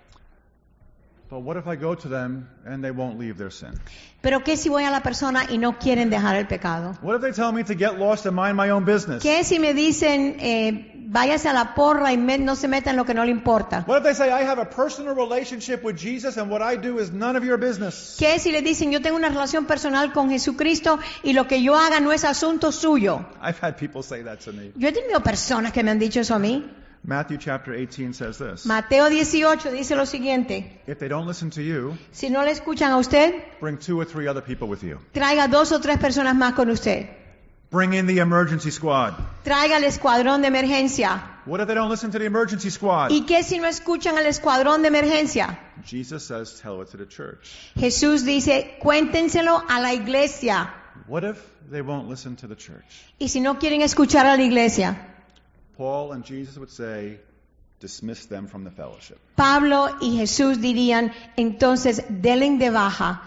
Speaker 2: But what if I go to them and they won't leave their sin?
Speaker 1: Pero ¿qué si voy a la persona y no quieren dejar el pecado?
Speaker 2: What if they tell me to get lost and mind my own business?
Speaker 1: ¿Qué si me dicen, váyase a la porra y no se meta en lo que no le importa?
Speaker 2: What if they say, I have a personal relationship with Jesus and what I do is none of your business?
Speaker 1: ¿Qué si le dicen, yo tengo una relación personal con Jesucristo y lo que yo haga no es asunto suyo?
Speaker 2: I've had people say that to me.
Speaker 1: Yo he tenido personas que me han dicho eso a mí.
Speaker 2: Matthew chapter 18 says this.
Speaker 1: Mateo 18 dice lo siguiente.
Speaker 2: If they don't listen to you,
Speaker 1: Si no le escuchan a usted,
Speaker 2: bring 2 or 3 other people with you.
Speaker 1: traiga 2 o 3 personas más con usted.
Speaker 2: Bring in the emergency squad.
Speaker 1: Traiga el escuadrón de emergencia.
Speaker 2: What if they don't listen to the emergency squad?
Speaker 1: ¿Y qué si no escuchan al escuadrón de emergencia?
Speaker 2: Jesus says, tell it to the church.
Speaker 1: Jesús dice, cuéntenselo a la iglesia.
Speaker 2: What if they won't listen to the church?
Speaker 1: Y si no quieren escuchar a la iglesia,
Speaker 2: Paul and Jesus would say, dismiss them from the fellowship.
Speaker 1: Pablo y Jesús dirían, entonces denle de baja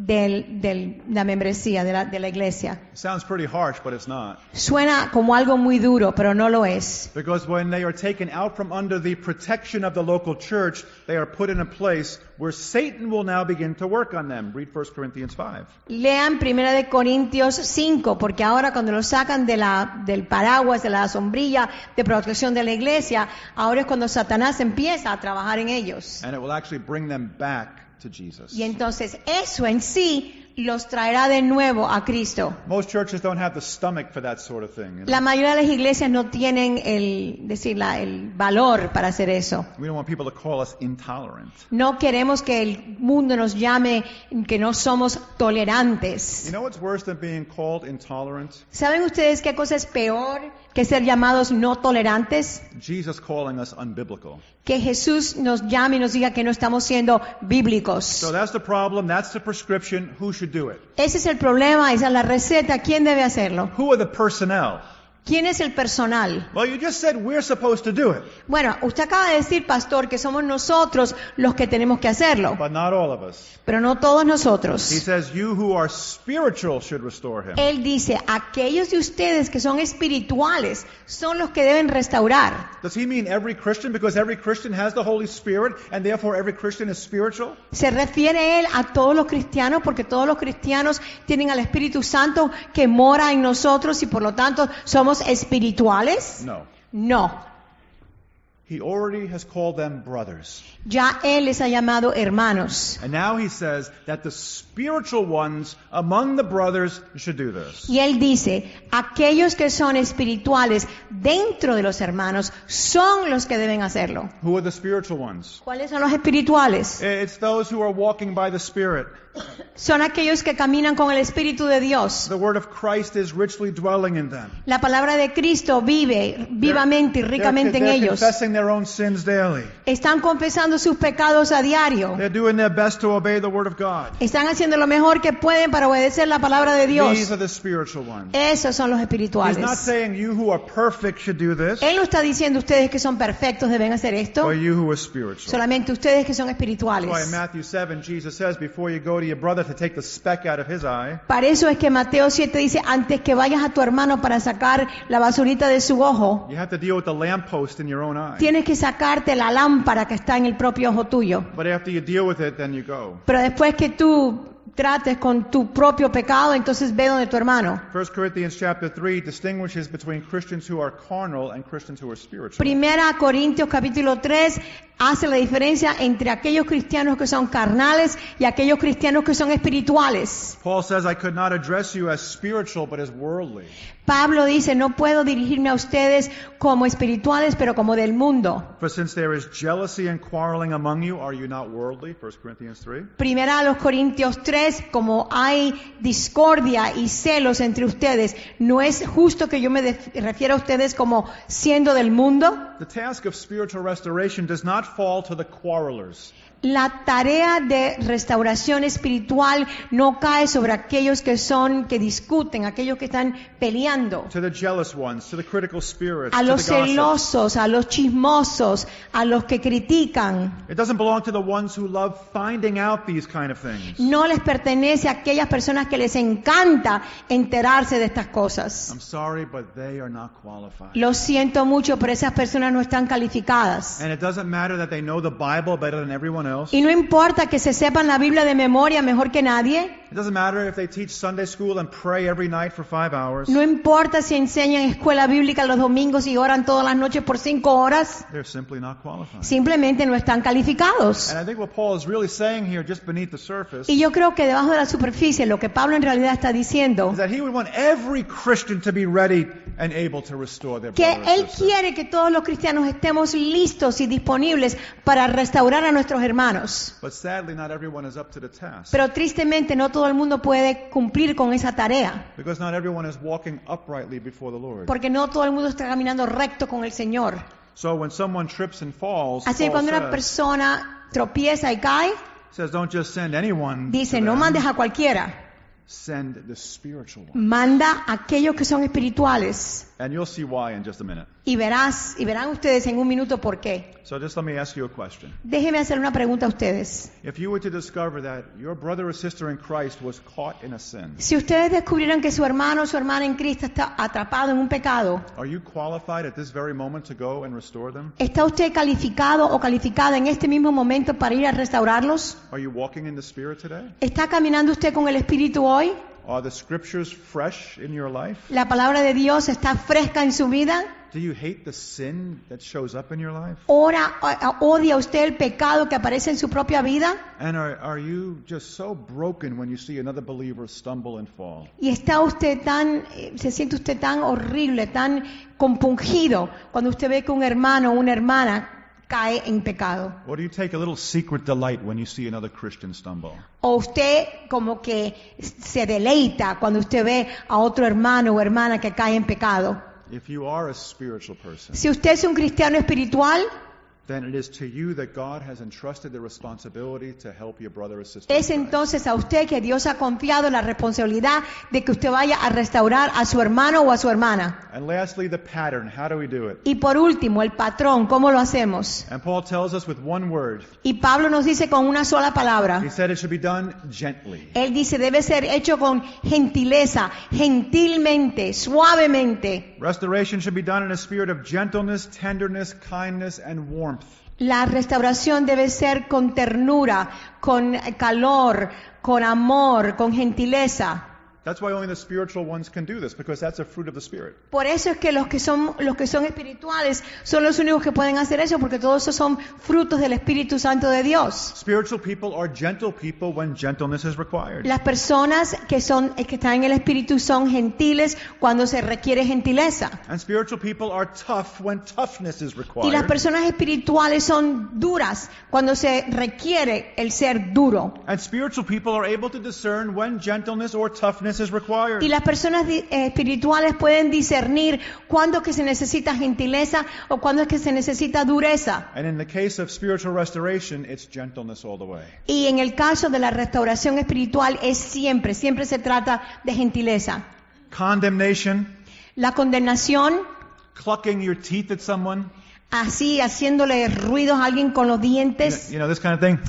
Speaker 1: de la membresía de la iglesia.
Speaker 2: It sounds pretty harsh, but it's not.
Speaker 1: Suena como algo muy duro, pero no lo es.
Speaker 2: Because when they are taken out from under the protection of the local church, they are put in a place where Satan will now begin to work on them. Read 1 Corinthians 5.
Speaker 1: Lean 1 Corintios 5, porque ahora cuando lo sacan del paraguas, de la sombrilla de protección de la iglesia, ahora es cuando Satanás empieza a trabajar en ellos.
Speaker 2: And it will actually bring them back to Jesus.
Speaker 1: Y entonces eso en sí los traerá de nuevo a Cristo.
Speaker 2: Most churches don't have the stomach for that sort of thing. You know?
Speaker 1: La mayoría de las iglesias no tienen el valor para hacer eso.
Speaker 2: We don't want people to call us intolerant.
Speaker 1: No queremos que el mundo nos llame que no somos tolerantes.
Speaker 2: You know what's worse than being called intolerant?
Speaker 1: ¿Saben ustedes qué cosa es peor que ser llamados no tolerantes?
Speaker 2: Jesus calling us unbiblical.
Speaker 1: Que Jesús nos llame y nos diga que no estamos siendo bíblicos.
Speaker 2: So that's the problem, that's the prescription. Who should do it?
Speaker 1: Ese es el problema, esa es la receta. ¿Quién debe hacerlo?
Speaker 2: Who are the personnel?
Speaker 1: ¿Quién es el personal?
Speaker 2: Well, you just said we're supposed to do it,
Speaker 1: Bueno, usted acaba de decir, pastor, que somos nosotros los que tenemos que hacerlo,
Speaker 2: but not all of us.
Speaker 1: pero no todos
Speaker 2: He
Speaker 1: nosotros.
Speaker 2: says you who are spiritual should restore him.
Speaker 1: Él dice, aquellos de ustedes que son espirituales son los que deben restaurar.
Speaker 2: Does he mean every Christian? Because every Christian has the Holy Spirit and therefore every Christian is spiritual?
Speaker 1: ¿Se refiere él a todos los cristianos porque todos los cristianos tienen al Espíritu Santo que mora en nosotros y por lo tanto somos espirituales?
Speaker 2: No.
Speaker 1: No.
Speaker 2: He already has called them brothers.
Speaker 1: Ya él les ha llamado hermanos.
Speaker 2: And now he says that the spiritual ones among the brothers should do this.
Speaker 1: Y él dice, aquellos que son espirituales dentro de los hermanos son los que deben hacerlo.
Speaker 2: Who are the spiritual ones?
Speaker 1: ¿Cuáles son los espirituales?
Speaker 2: It's those who are walking by the Spirit.
Speaker 1: son aquellos que caminan con el Espíritu de Dios.
Speaker 2: The word of Christ is richly dwelling in them.
Speaker 1: La palabra de Cristo vive vivamente y ricamente en
Speaker 2: They're
Speaker 1: ellos.
Speaker 2: confessing their own sins daily.
Speaker 1: Están confesando sus pecados a diario.
Speaker 2: They're doing their best to obey the word of God.
Speaker 1: Están haciendo lo mejor que pueden para obedecer la palabra de
Speaker 2: These
Speaker 1: Dios.
Speaker 2: are the spiritual ones.
Speaker 1: Esos son los
Speaker 2: He's not
Speaker 1: espirituales.
Speaker 2: saying you who are perfect should do this,
Speaker 1: Él no está diciendo ustedes que son perfectos deben hacer esto.
Speaker 2: or you who are spiritual.
Speaker 1: Solamente ustedes que son
Speaker 2: Why in
Speaker 1: espirituales.
Speaker 2: Matthew 7, Jesus says, before you go to your brother to take the speck out of his eye,
Speaker 1: Para eso es que Mateo 7 dice, antes que vayas a tu hermano para sacar la basurita de su ojo,
Speaker 2: you have to deal with the lamppost in your own eye.
Speaker 1: tienes que sacarte la lámpara que está en el propio ojo tuyo.
Speaker 2: But after you deal with it, then you go.
Speaker 1: Pero después que tú trates con tu propio pecado, entonces ve donde tu hermano.
Speaker 2: 1 Corinthians chapter 3 distinguishes between Christians who are carnal and Christians who are spiritual.
Speaker 1: Primera Corintios capítulo 3 hace la diferencia entre aquellos cristianos que son carnales y aquellos cristianos que son espirituales.
Speaker 2: Paul says, I could not address you as spiritual, but as worldly.
Speaker 1: Pablo dice, no puedo dirigirme a ustedes como espirituales, pero como del mundo.
Speaker 2: For since there is jealousy and quarreling among you, are you not worldly? 1 Corinthians 3.
Speaker 1: Primera a los Corintios 3, como hay discordia y celos entre ustedes, ¿no es justo que yo me refiera a ustedes como siendo del mundo?
Speaker 2: The task of spiritual restoration does not fall to the quarrelers.
Speaker 1: La tarea de restauración espiritual no cae sobre aquellos que discuten, aquellos que están peleando,
Speaker 2: To the jealous ones, to the critical spirits,
Speaker 1: a
Speaker 2: to
Speaker 1: los
Speaker 2: the gossips.
Speaker 1: celosos, a los chismosos, a los que critican.
Speaker 2: It doesn't belong to the ones who love finding out these kind of things.
Speaker 1: No les pertenece a aquellas personas que les encanta enterarse de estas cosas.
Speaker 2: I'm sorry, but they are not qualified.
Speaker 1: Lo siento mucho, pero esas personas no están calificadas.
Speaker 2: And it doesn't matter that they know the Bible better than everyone else.
Speaker 1: Y no importa que se sepan la Biblia de memoria mejor que nadie.
Speaker 2: It doesn't matter if they teach Sunday school and pray every night for 5 hours.
Speaker 1: No importa si enseñan escuela bíblica los domingos y oran todas las noches por 5 horas.
Speaker 2: They're simply not qualified.
Speaker 1: Simplemente no están calificados.
Speaker 2: And I think what Paul is really saying here, just beneath the surface,
Speaker 1: Y yo creo que debajo de la superficie lo que Pablo en realidad está diciendo,
Speaker 2: is that he would want every Christian to be ready and able to restore their
Speaker 1: que
Speaker 2: brother or
Speaker 1: él
Speaker 2: sister.
Speaker 1: quiere que todos los cristianos estemos listos y disponibles para restaurar a nuestros hermanos.
Speaker 2: But sadly, not everyone is up to the task.
Speaker 1: Pero tristemente no todo el mundo puede cumplir con esa tarea,
Speaker 2: Because not everyone is walking uprightly before the Lord.
Speaker 1: porque no todo el mundo está caminando recto con el Señor.
Speaker 2: So when someone trips and falls,
Speaker 1: Así que
Speaker 2: Paul
Speaker 1: cuando una
Speaker 2: says,
Speaker 1: persona tropieza y cae,
Speaker 2: says, don't just send anyone
Speaker 1: dice,
Speaker 2: to
Speaker 1: no
Speaker 2: them,
Speaker 1: mandes a cualquiera,
Speaker 2: send the spiritual one.
Speaker 1: manda a aquellos que son espirituales.
Speaker 2: And you'll see why in just a minute.
Speaker 1: Y verán ustedes en un minuto por qué.
Speaker 2: So just let me ask you a question.
Speaker 1: Déjenme hacer una pregunta a ustedes.
Speaker 2: If you were to discover that your brother or sister in Christ was caught in a sin,
Speaker 1: Si ustedes descubrieran que su hermano o su hermana en Cristo está atrapado en un pecado,
Speaker 2: are you qualified at this very moment to go and restore them?
Speaker 1: ¿está usted calificado o calificada en este mismo momento para ir a restaurarlos?
Speaker 2: Are you walking in the Spirit today?
Speaker 1: ¿Está caminando usted con el Espíritu hoy?
Speaker 2: Are the scriptures fresh in your life?
Speaker 1: ¿La palabra de Dios está fresca en su vida?
Speaker 2: Do you hate the sin that shows up in your life?
Speaker 1: ¿Odia usted el pecado que aparece en su propia vida?
Speaker 2: And are you just so broken when you see another believer stumble and fall?
Speaker 1: ¿Y está usted se siente usted tan horrible, tan compungido cuando usted ve que un hermano o una hermana cae en pecado?
Speaker 2: Or do you take a little secret delight when you see another Christian stumble?
Speaker 1: ¿O usted como que se deleita cuando usted ve a otro hermano o hermana que cae en pecado?
Speaker 2: If you are a spiritual person,
Speaker 1: Si usted es un cristiano espiritual,
Speaker 2: then it is to you that God has entrusted the responsibility to help your brother or sister.
Speaker 1: es entonces a usted que Dios ha confiado la responsabilidad de que usted vaya a restaurar a su hermano o a su hermana.
Speaker 2: And lastly, the pattern. How do we do it?
Speaker 1: Y por último, el patrón, ¿cómo lo hacemos?
Speaker 2: And Paul tells us with one word.
Speaker 1: Y Pablo nos dice con una sola
Speaker 2: He
Speaker 1: palabra.
Speaker 2: said it should be done gently.
Speaker 1: Él dice, debe ser hecho con gentileza, gentilmente, suavemente.
Speaker 2: Restoration should be done in a spirit of gentleness, tenderness, kindness, and warmth.
Speaker 1: La restauración debe ser con ternura, con calor, con amor, con gentileza.
Speaker 2: That's why only the spiritual ones can do this, because that's a fruit of the Spirit.
Speaker 1: Por eso es que los que son espirituales son los únicos que pueden hacer eso, porque todos esos son frutos del Espíritu Santo de Dios.
Speaker 2: Spiritual people are gentle people when gentleness is required.
Speaker 1: Las personas que están en el Espíritu son gentiles cuando se requiere gentileza.
Speaker 2: And spiritual people are tough when toughness is
Speaker 1: Y las
Speaker 2: required.
Speaker 1: personas espirituales son duras cuando se requiere el ser duro.
Speaker 2: And spiritual people are able to discern when gentleness or toughness is required.
Speaker 1: Y las personas espirituales pueden discernir cuándo es que se necesita gentileza o cuándo es que se necesita dureza.
Speaker 2: And in the case of spiritual restoration, it's gentleness all the way.
Speaker 1: Y en el caso de la restauración espiritual es siempre se trata de gentileza.
Speaker 2: Condemnation,
Speaker 1: La condenación,
Speaker 2: clucking your teeth at someone,
Speaker 1: así haciéndole ruidos a alguien con los dientes,
Speaker 2: you know, this kind of thing.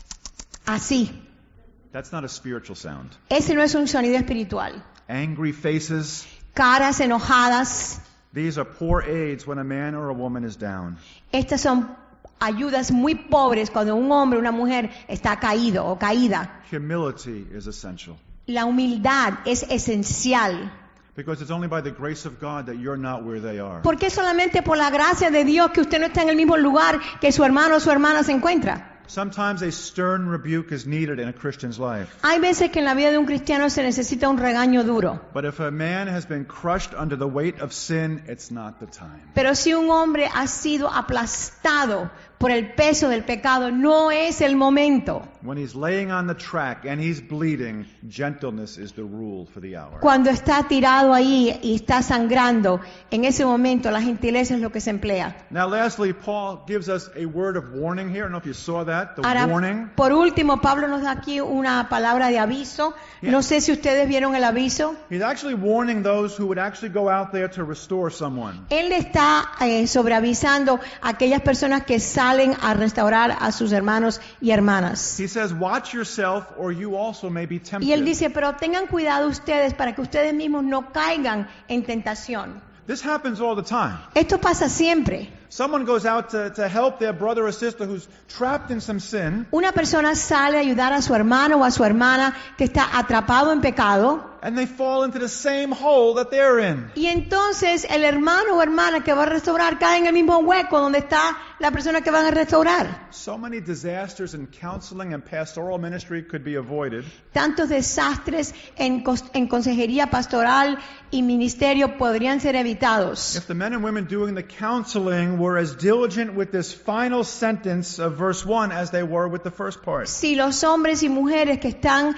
Speaker 1: así.
Speaker 2: That's not a spiritual sound.
Speaker 1: Ese no es un sonido espiritual.
Speaker 2: Angry faces,
Speaker 1: Caras enojadas,
Speaker 2: these are poor aids when a man or a woman is down.
Speaker 1: estas son ayudas muy pobres cuando un hombre o una mujer está caído o caída.
Speaker 2: Humility is essential.
Speaker 1: La humildad es esencial.
Speaker 2: Because it's only by the grace of God that you're not where they are.
Speaker 1: Porque es solamente por la gracia de Dios que usted no está en el mismo lugar que su hermano o su hermana se encuentra.
Speaker 2: Sometimes a stern rebuke is needed in a Christian's life.
Speaker 1: Hay veces que en la vida de un cristiano se necesita un regaño duro.
Speaker 2: But if a man has been crushed under the weight of sin, it's not the time.
Speaker 1: Pero si un hombre ha sido aplastado por el peso del pecado, no es el momento.
Speaker 2: When he's laying on the track and he's bleeding, gentleness is the rule for the hour.
Speaker 1: Cuando está tirado ahí y está sangrando, en ese momento la gentileza es lo que se emplea.
Speaker 2: Now lastly, Paul gives us a word of warning here. I don't know if you saw that, the
Speaker 1: Ahora,
Speaker 2: warning.
Speaker 1: por último, Pablo nos da aquí una palabra de aviso. No sé si ustedes vieron el aviso.
Speaker 2: He's actually warning those who would actually go out there to restore someone.
Speaker 1: Él le está sobreavisando a aquellas personas que salen a restaurar a sus hermanos y hermanas.
Speaker 2: He says, watch yourself or you also may be tempted.
Speaker 1: Y él dice, pero tengan cuidado ustedes para que ustedes mismos no caigan en tentación.
Speaker 2: This happens all the time.
Speaker 1: Esto pasa siempre.
Speaker 2: Someone goes out to help their brother or sister who's trapped in some sin,
Speaker 1: Una persona sale a ayudar a su hermano o a su hermana que está atrapado en pecado.
Speaker 2: and they fall into the same hole that they're in.
Speaker 1: Y entonces el hermano o hermana que va a restaurar cae en el mismo hueco donde está la persona que van a restaurar.
Speaker 2: So many disasters in counseling and pastoral ministry could be avoided
Speaker 1: Tantos desastres en consejería pastoral y ministerio podrían ser evitados.
Speaker 2: if the men and women doing the counseling were as diligent with this final sentence of verse 1 as they were with the first part.
Speaker 1: Si los hombres y mujeres que están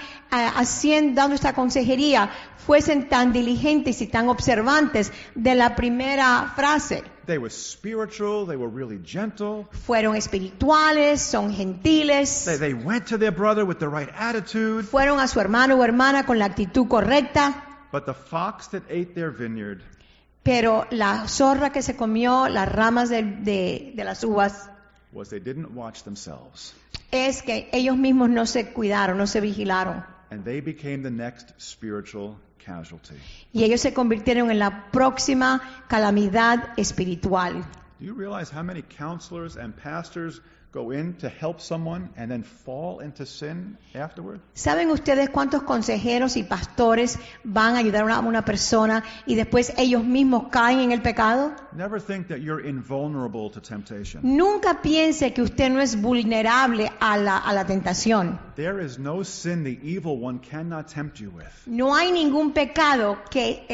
Speaker 1: dando esta consejería fuesen tan diligentes y tan observantes de la primera frase.
Speaker 2: They were spiritual, they were really gentle.
Speaker 1: Fueron espirituales, son gentiles,
Speaker 2: They went to their brother with the right attitude.
Speaker 1: fueron a su hermano o hermana con la actitud correcta,
Speaker 2: But the fox that ate their vineyard
Speaker 1: pero la zorra que se comió las ramas de las uvas
Speaker 2: was they didn't watch themselves.
Speaker 1: es que ellos mismos no se cuidaron, no se vigilaron.
Speaker 2: And they became the next spiritual casualty.
Speaker 1: Y ellos se convirtieron en la próxima calamidad espiritual.
Speaker 2: Do you realize how many counselors and pastors go in to help someone and then fall into sin afterward?
Speaker 1: ¿Saben ustedes cuántos consejeros y pastores van a ayudar a una persona y después ellos mismos caen en el pecado?
Speaker 2: Never think that you're invulnerable to temptation.
Speaker 1: Nunca piense que usted no es vulnerable a la tentación.
Speaker 2: There is no sin the evil one cannot tempt you with.
Speaker 1: No hay ningún pecado que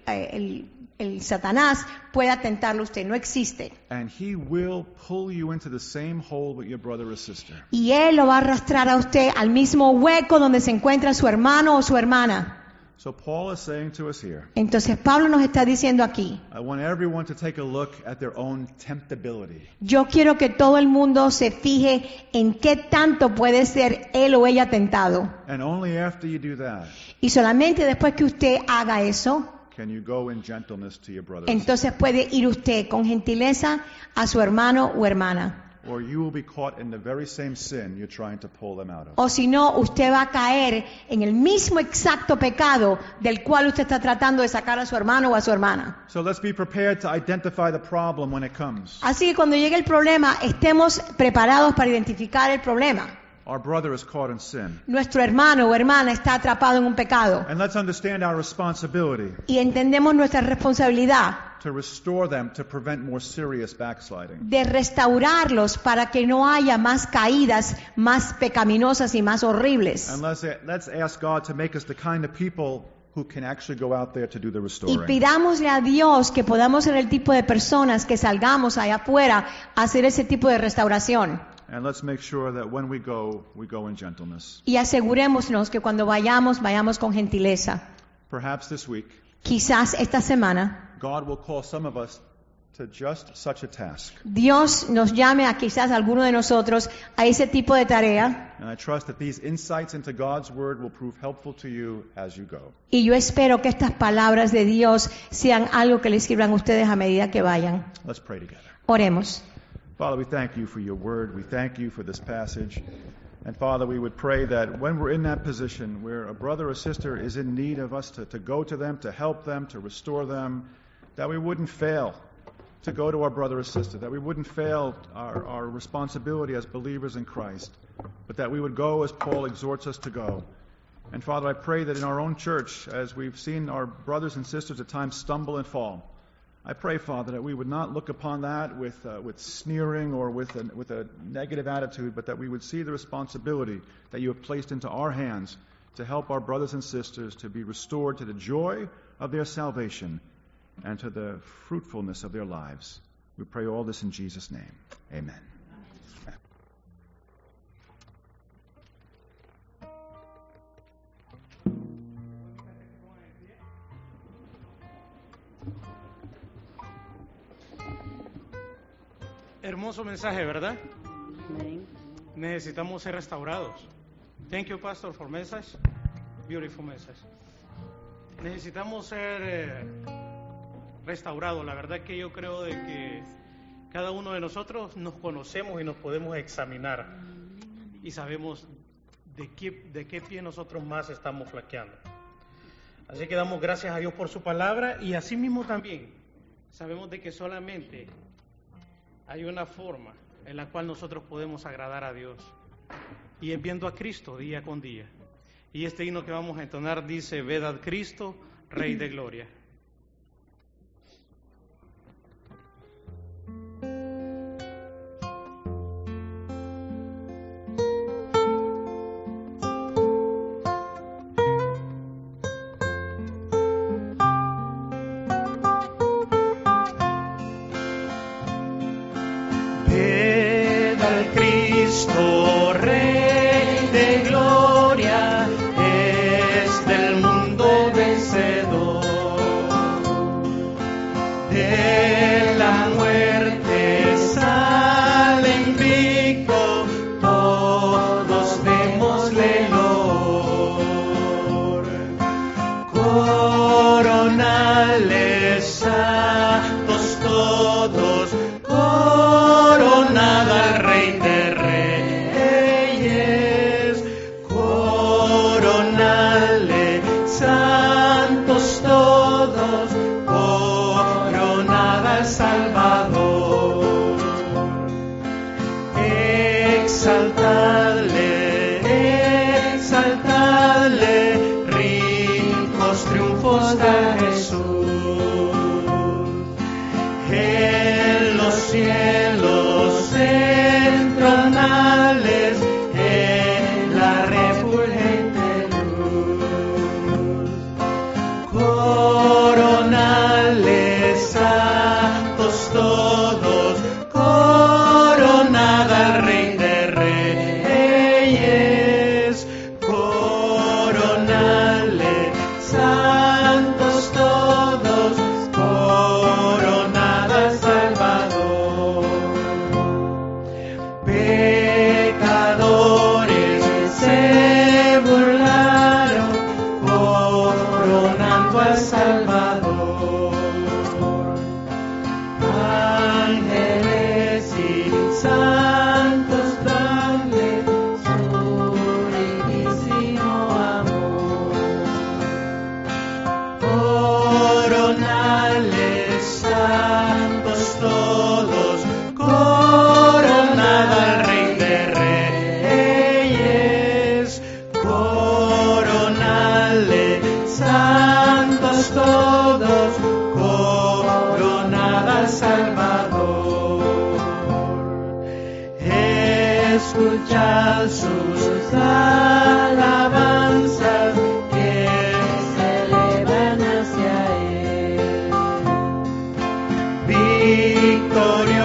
Speaker 1: el Satanás pueda tentarlo a usted, no existe.
Speaker 2: And he will pull you into the same hole with your brother or sister.
Speaker 1: Y él lo va a arrastrar a usted al mismo hueco donde se encuentra su hermano o su hermana.
Speaker 2: So Paul is saying to us here,
Speaker 1: Entonces Pablo nos está diciendo aquí,
Speaker 2: I want everyone to take a look at their own temptability.
Speaker 1: yo quiero que todo el mundo se fije en qué tanto puede ser él o ella tentado.
Speaker 2: And only after you do that
Speaker 1: Y solamente después que usted haga eso,
Speaker 2: can you go in gentleness to your brother or sister.
Speaker 1: entonces puede ir usted con gentileza a su hermano o hermana.
Speaker 2: Or you will be caught in the very same sin you're trying to pull them out of.
Speaker 1: O si no, usted va a caer en el mismo exacto pecado del cual usted está tratando de sacar a su hermano o a su hermana.
Speaker 2: So let's be prepared to identify the problem when it comes.
Speaker 1: Así que cuando llegue el problema, estemos preparados para identificar el problema.
Speaker 2: our brother is caught in sin.
Speaker 1: Nuestro hermano o hermana está atrapado en un pecado.
Speaker 2: And let's understand our responsibility
Speaker 1: Y entendemos nuestra responsabilidad
Speaker 2: to restore them to prevent more serious backsliding.
Speaker 1: de restaurarlos para que no haya más caídas más pecaminosas y más horribles.
Speaker 2: And let's ask God to make us the kind of people who can actually go out there to do the
Speaker 1: Y
Speaker 2: restoring.
Speaker 1: pidámosle a Dios que podamos ser el tipo de personas que salgamos allá afuera a hacer ese tipo de restauración.
Speaker 2: And let's make sure that when we go in gentleness.
Speaker 1: Y asegurémonos que cuando vayamos, vayamos con gentileza.
Speaker 2: Perhaps this week,
Speaker 1: Quizás esta semana
Speaker 2: God will call some of us to just such a task.
Speaker 1: Dios nos llame a quizás alguno de nosotros a ese tipo de tarea.
Speaker 2: And I trust that these insights into God's Word will prove helpful to you as you go.
Speaker 1: Y yo espero que estas palabras de Dios sean algo que les sirvan a ustedes a medida que vayan.
Speaker 2: Let's pray together.
Speaker 1: Oremos.
Speaker 2: Father, we thank you for your Word. We thank you for this passage. And Father, we would pray that when we're in that position where a brother or sister is in need of us to go to them, to help them, to restore them, that we wouldn't fail to go to our brother or sister, that we wouldn't fail our responsibility as believers in Christ, but that we would go as Paul exhorts us to go. And Father, I pray that in our own church, as we've seen our brothers and sisters at times stumble and fall, I pray, Father, that we would not look upon that with sneering or with a negative attitude, but that we would see the responsibility that you have placed into our hands to help our brothers and sisters to be restored to the joy of their salvation and to the fruitfulness of their lives. We pray all this in Jesus' name. Amen.
Speaker 3: Hermoso mensaje, ¿verdad? Necesitamos ser restaurados. Thank you, Pastor, for message. Beautiful message. Necesitamos ser restaurados. La verdad que yo creo de que cada uno de nosotros nos conocemos y nos podemos examinar y sabemos de qué pie nosotros más estamos flaqueando. Así que damos gracias a Dios por su palabra y así mismo también sabemos de que solamente hay una forma en la cual nosotros podemos agradar a Dios y es viendo a Cristo día con día. Y este himno que vamos a entonar dice: ved a Cristo, Rey de Gloria. Ved al Cristo, Rey de Gloria, es del mundo vencedor. De la muerte sale invicto, todos démosle loor. Coronales santos todos, coronada al Rey de Reyes, coronale santos todos, coronada al Salvador. Exaltadle, exaltadle, ricos triunfos da Jesús. En los cielos entronales, en la refulgente luz. Coronales santos todos, coronada al Rey de Reyes.
Speaker 4: escuchad sus alabanzas que se elevan hacia Él. Victoria